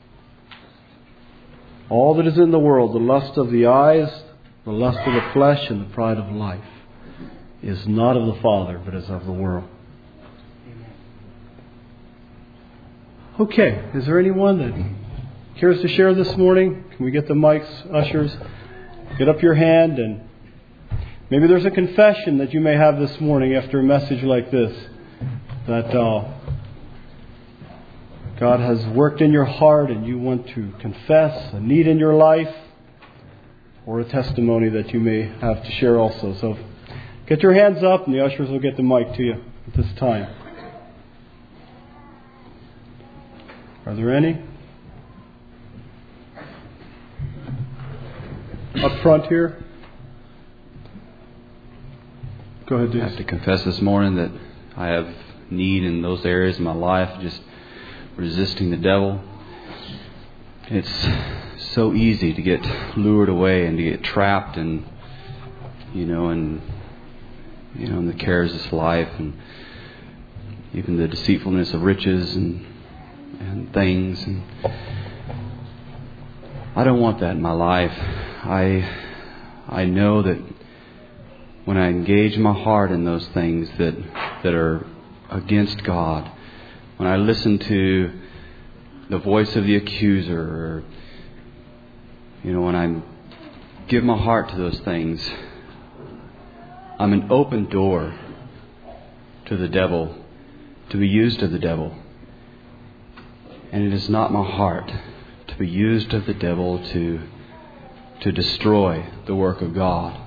All that is in the world, the lust of the eyes, the lust of the flesh, and the pride of life, is not of the Father, but is of the world. Okay, is there anyone that cares to share this morning? Can we get the mics, ushers? Get up your hand, and maybe there's a confession that you may have this morning after a message like this, that uh, God has worked in your heart and you want to confess a need in your life, or a testimony that you may have to share also. So get your hands up and the ushers will get the mic to you at this time. Are there any? Up front here. Go ahead, Dave. I have to confess this morning that I have need in those areas of my life, just resisting the devil. It's so easy to get lured away and to get trapped and, you know, and, you know, in the cares of this life and even the deceitfulness of riches and, and things. And I don't want that in my life. I, I know that when I engage my heart in those things that, that are against God, when I listen to the voice of the accuser, or, you know, when I give my heart to those things, I'm an open door to the devil, to be used of the devil. And it is not my heart to be used of the devil to, to destroy the work of God.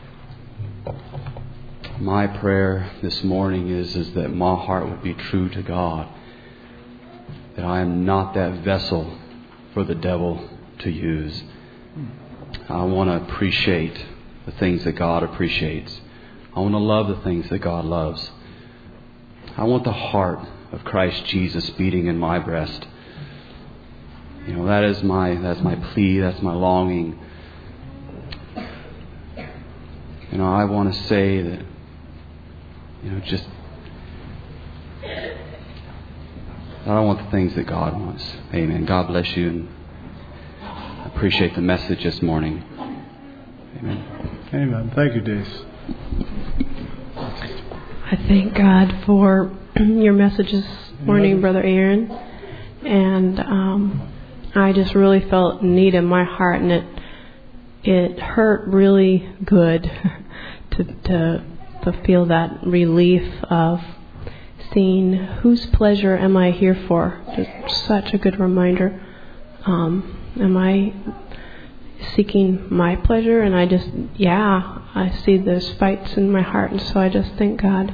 My prayer this morning is, is that my heart would be true to God, that I am not that vessel for the devil to use. I want to appreciate the things that God appreciates. I want to love the things that God loves. I want the heart of Christ Jesus beating in my breast. You know, that is my that's my plea, that's my longing. You know, I want to say that, you know, just I don't want the things that God wants. Amen. God bless you, and I appreciate the message this morning. Amen. Amen. Thank you, Dave. I thank God for your message this morning, Brother Aaron. And um, I just really felt need in my heart, and it it hurt really good to to to feel that relief of seeing whose pleasure am I here for. Just such a good reminder. Um, am I seeking my pleasure? And I just, yeah, I see those fights in my heart, and so I just thank God.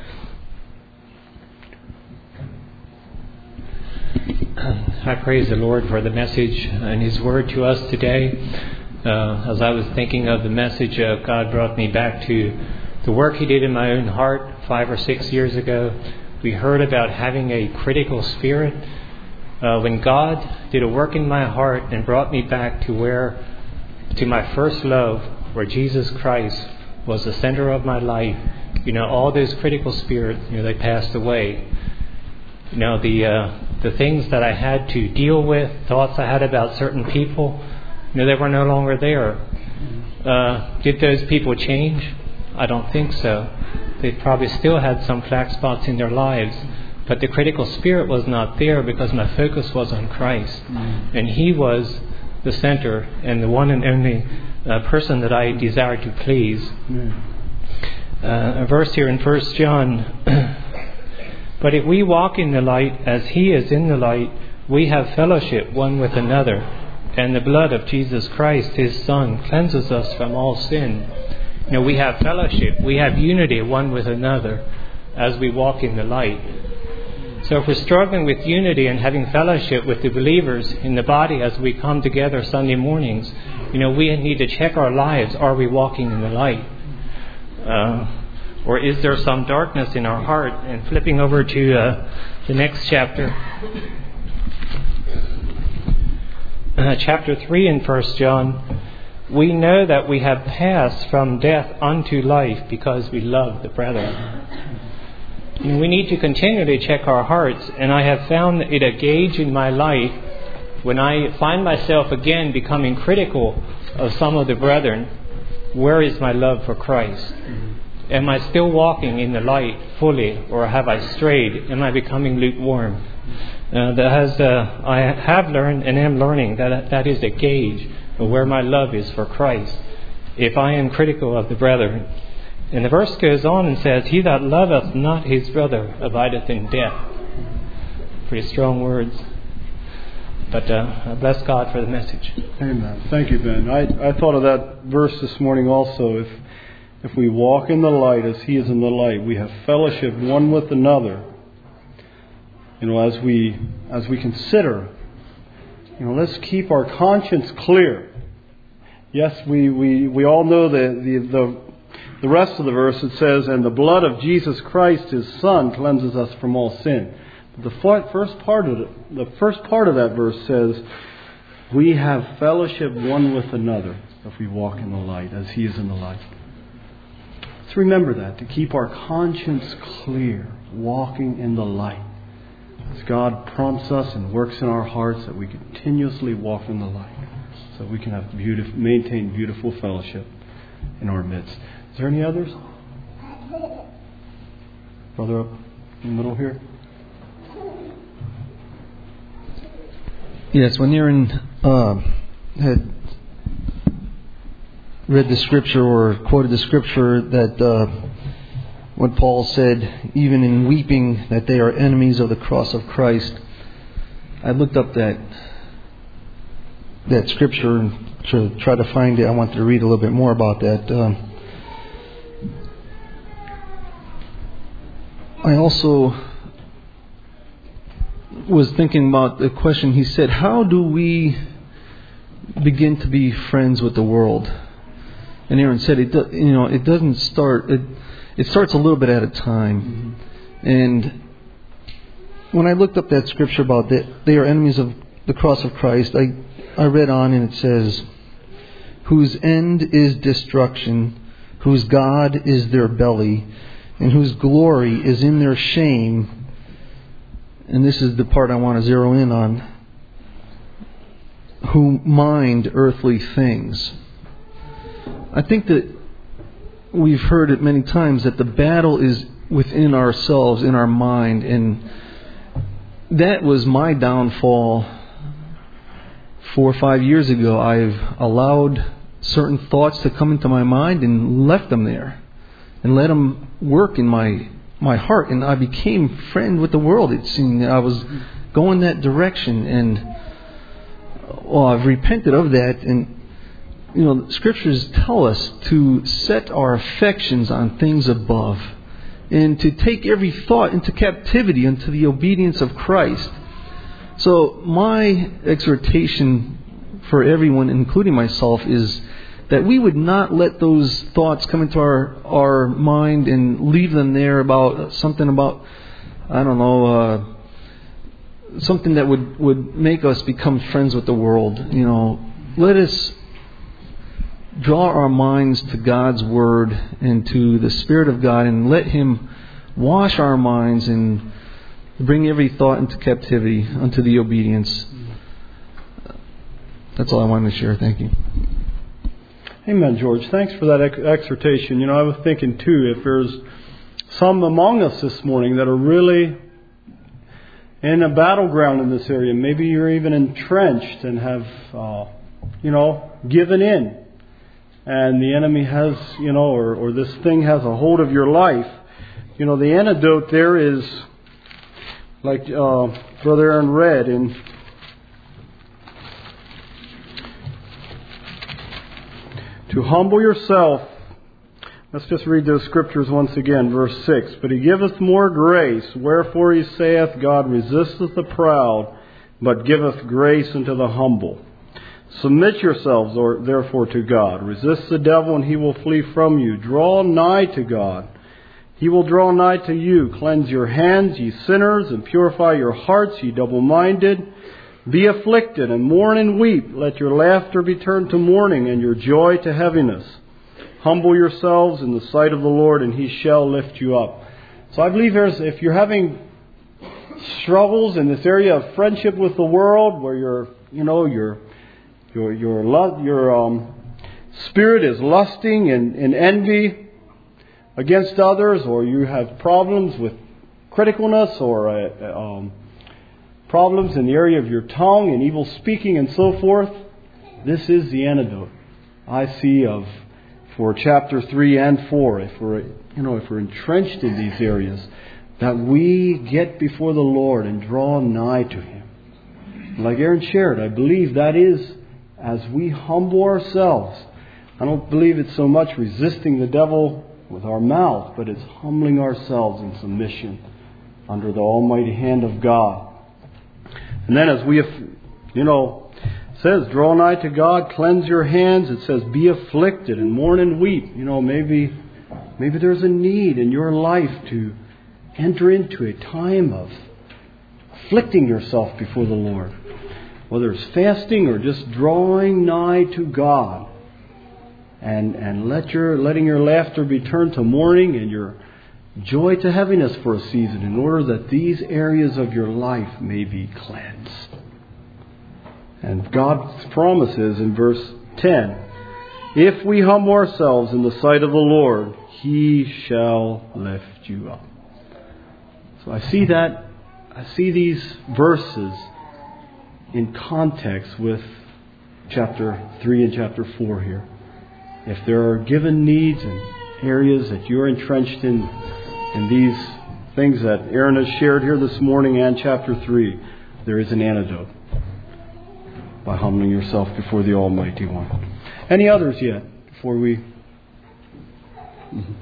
I praise the Lord for the message and His Word to us today. Uh, as I was thinking of the message, uh, God brought me back to the work He did in my own heart five or six years ago. We heard about having a critical spirit. Uh, when God did a work in my heart and brought me back to where, to my first love, where Jesus Christ was the center of my life, you know, all those critical spirits, you know, they passed away. You know, the uh, the things that I had to deal with, thoughts I had about certain people, you know, they were no longer there. Uh, did those people change? I don't think so. They probably still had some flat spots in their lives, but the critical spirit was not there because my focus was on Christ. Mm. And He was the center and the one and only uh, person that I desired to please. Mm. Uh, a verse here in First John, but if we walk in the light as He is in the light, we have fellowship one with another, and the blood of Jesus Christ, His Son, cleanses us from all sin. You know, we have fellowship, we have unity one with another as we walk in the light. So if we're struggling with unity and having fellowship with the believers in the body as we come together Sunday mornings, you know, we need to check our lives. Are we walking in the light? Uh, or is there some darkness in our heart? And flipping over to uh, the next chapter, uh, chapter three in First John, we know that we have passed from death unto life because we love the brethren. And we need to continually check our hearts, and I have found it a gauge in my life when I find myself again becoming critical of some of the brethren. Where is my love for Christ? Am I still walking in the light fully, or have I strayed? Am I becoming lukewarm? Uh, that has, uh, I have learned and am learning that that is a gauge of where my love is for Christ, if I am critical of the brethren. And the verse goes on and says, he that loveth not his brother abideth in death. pretty strong words. But uh, I bless God for the message. Amen. Thank you, Ben. I, I thought of that verse this morning also. If if we walk in the light as He is in the light, we have fellowship one with another. You know, as we as we consider, you know, let's keep our conscience clear. Yes, we, we, we all know the, the the the rest of the verse. It says, "And the blood of Jesus Christ, His Son, cleanses us from all sin." But the first part of it, the first part of that verse says, "We have fellowship one with another if we walk in the light, as He is in the light." Let's remember that, to keep our conscience clear, walking in the light. As God prompts us and works in our hearts, that we continuously walk in the light, so we can have beautiful, maintain beautiful fellowship in our midst. Is there any others? Brother up in the middle here. Yes, when Aaron uh, had read the scripture or quoted the scripture that uh, when Paul said, even in weeping, that they are enemies of the cross of Christ, I looked up that that scripture to try to find it. I wanted to read a little bit more about that. Um, I also was thinking about the question he said, how do we begin to be friends with the world? And Aaron said, it do, you know, it doesn't start, it, it starts a little bit at a time. Mm-hmm. And when I looked up that scripture about that they are enemies of the cross of Christ, I, I read on and it says, whose end is destruction, whose God is their belly, and whose glory is in their shame. And this is the part I want to zero in on. Who mind earthly things. I think that we've heard it many times that the battle is within ourselves, in our mind. And that was my downfall four or five years ago. I've allowed certain thoughts to come into my mind and left them there. And let them work in my my heart. And I became friend with the world. It seemed I was going that direction. And well, I've repented of that. And you know, the scriptures tell us to set our affections on things above and to take every thought into captivity unto the obedience of Christ. So my exhortation for everyone, including myself, is that we would not let those thoughts come into our, our mind and leave them there about something about, I don't know, uh, something that would, would make us become friends with the world. You know, let us draw our minds to God's Word and to the Spirit of God and let Him wash our minds and bring every thought into captivity unto the obedience. That's all I wanted to share. Thank you. Amen, George. Thanks for that ex- exhortation. You know, I was thinking too, if there's some among us this morning that are really in a battleground in this area, maybe you're even entrenched and have, uh, you know, given in. And the enemy has, you know, or, or this thing has a hold of your life. You know, the antidote there is, like uh, Brother Aaron read in to humble yourself. Let's just read those scriptures once again, verse six. But He giveth more grace, wherefore He saith, God resisteth the proud, but giveth grace unto the humble. Submit yourselves, or, therefore, to God. Resist the devil, and he will flee from you. Draw nigh to God. He will draw nigh to you. Cleanse your hands, ye sinners, and purify your hearts, ye double-minded. Be afflicted, and mourn and weep. Let your laughter be turned to mourning, and your joy to heaviness. Humble yourselves in the sight of the Lord, and He shall lift you up. So I believe there's, if you're having struggles in this area of friendship with the world, where you're, you know, you're Your your your um, spirit is lusting in, in envy against others, or you have problems with criticalness, or uh, um, problems in the area of your tongue and evil speaking and so forth. This is the antidote I see of for chapter three and four. If we're you know if we're entrenched in these areas, that we get before the Lord and draw nigh to Him. Like Aaron shared, I believe that is as we humble ourselves. I don't believe it's so much resisting the devil with our mouth, but it's humbling ourselves in submission under the almighty hand of God. And then as we, you know, it says, draw nigh to God, cleanse your hands. It says, be afflicted and mourn and weep. You know, maybe, maybe there's a need in your life to enter into a time of afflicting yourself before the Lord. Whether it's fasting or just drawing nigh to God. And and let your letting your laughter be turned to mourning and your joy to heaviness for a season, in order that these areas of your life may be cleansed. And God's promise is in verse ten, if we humble ourselves in the sight of the Lord, He shall lift you up. So I see that, I see these verses in context with chapter three and chapter four here. If there are given needs and areas that you're entrenched in, in these things that Aaron has shared here this morning and chapter three, there is an antidote by humbling yourself before the Almighty One. Any others yet before we... Mm-hmm.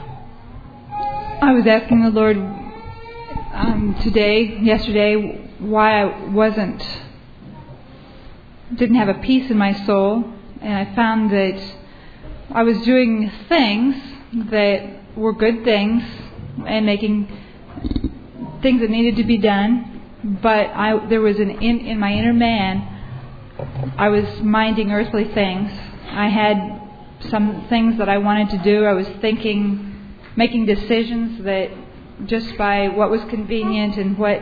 I was asking the Lord um, today, yesterday, why I wasn't, didn't have a peace in my soul, and I found that I was doing things that were good things and making things that needed to be done, but I there was an in, in my inner man, I was minding earthly things. I had some things that I wanted to do. I was thinking, making decisions that just by what was convenient and what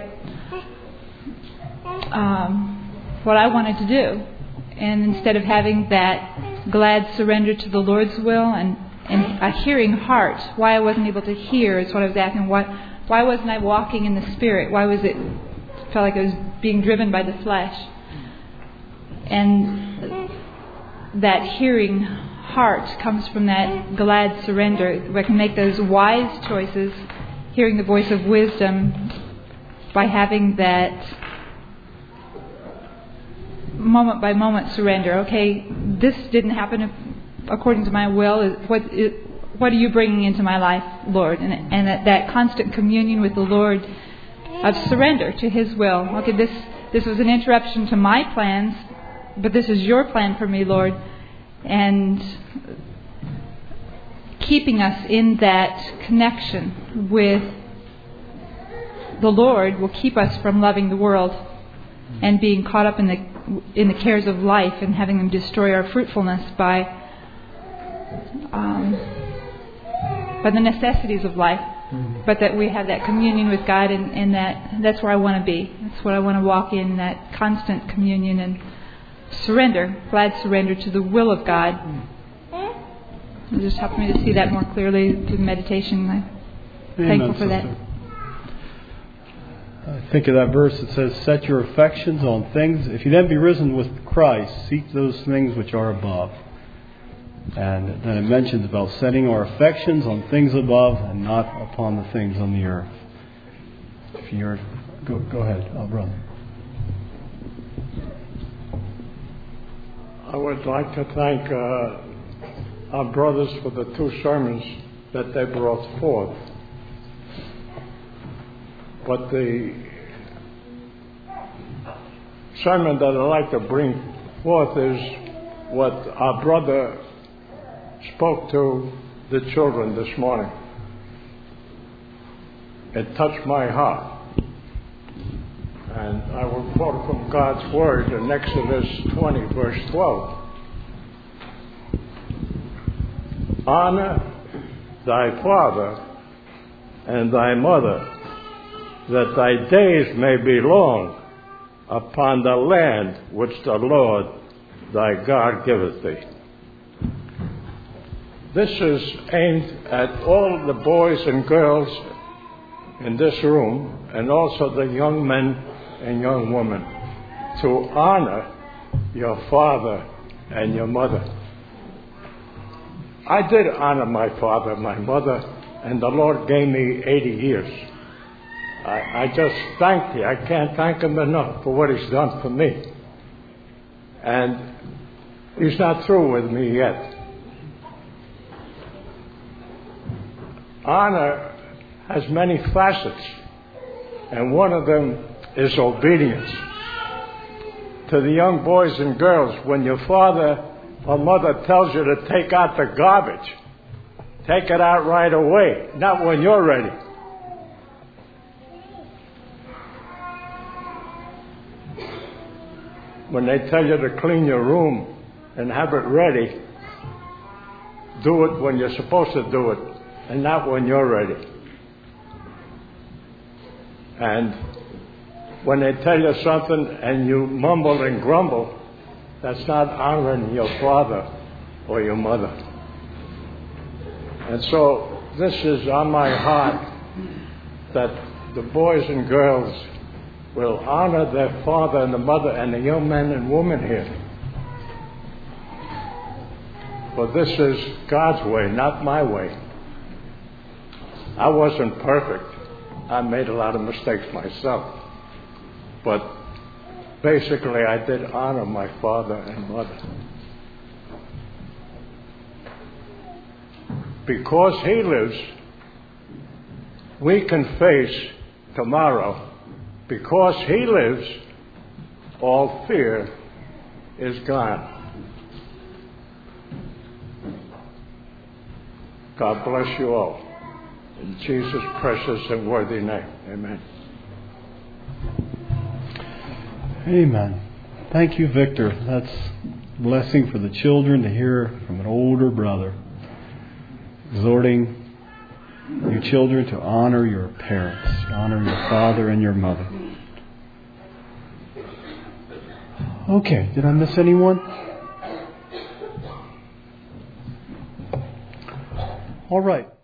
um, what I wanted to do, and instead of having that glad surrender to the Lord's will and, and a hearing heart. Why I wasn't able to hear is what I was asking. Why why wasn't I walking in the Spirit? Why was it felt like I was being driven by the flesh? And that hearing heart comes from that glad surrender. We can make those wise choices, hearing the voice of wisdom, by having that moment by moment surrender. Okay, this didn't happen according to my will. What what are you bringing into my life, Lord? And and that, that constant communion with the Lord of surrender to His will. Okay, this this was an interruption to my plans, but this is your plan for me, Lord. And keeping us in that connection with the Lord will keep us from loving the world and being caught up in the in the cares of life and having them destroy our fruitfulness by um, by the necessities of life. Mm-hmm. But that we have that communion with God, and, and that that's where I want to be. That's what I want to walk in, that constant communion and surrender, glad surrender to the will of God. Mm-hmm. It just helped me to see that more clearly through meditation. I'm Amen, thankful for that. sister. I think of that verse that says, set your affections on things. If you then be risen with Christ, seek those things which are above. And then it mentions about setting our affections on things above and not upon the things on the earth. If you're, go, go ahead, oh, brother. I would like to thank uh, our brothers for the two sermons that they brought forth. But the sermon that I'd like to bring forth is what our brother spoke to the children this morning. It touched my heart. And I will quote from God's Word in Exodus twenty, verse twelve. Honor thy father and thy mother, that thy days may be long upon the land which the Lord thy God giveth thee. This is aimed at all the boys and girls in this room, and also the young men and young women, to honor your father and your mother. I did honor my father and my mother, and the Lord gave me eighty years. I, I just thank you. I can't thank him enough for what he's done for me. And he's not through with me yet. Honor has many facets, and one of them is obedience. To the young boys and girls, when your father or mother tells you to take out the garbage, take it out right away, not when you're ready. When they tell you to clean your room and have it ready, do it when you're supposed to do it and not when you're ready. And when they tell you something and you mumble and grumble, that's not honoring your father or your mother. And so this is on my heart, that the boys and girls will honor their father and the mother and the young men and women here. For this is God's way, not my way. I wasn't perfect. I made a lot of mistakes myself. But basically, I did honor my father and mother. Because he lives, we can face tomorrow. Because he lives, all fear is gone. God bless you all. In Jesus' precious and worthy name. Amen. Amen. Thank you, Victor. That's a blessing for the children to hear from an older brother, exhorting you children to honor your parents, honor your father and your mother. Okay, did I miss anyone? All right.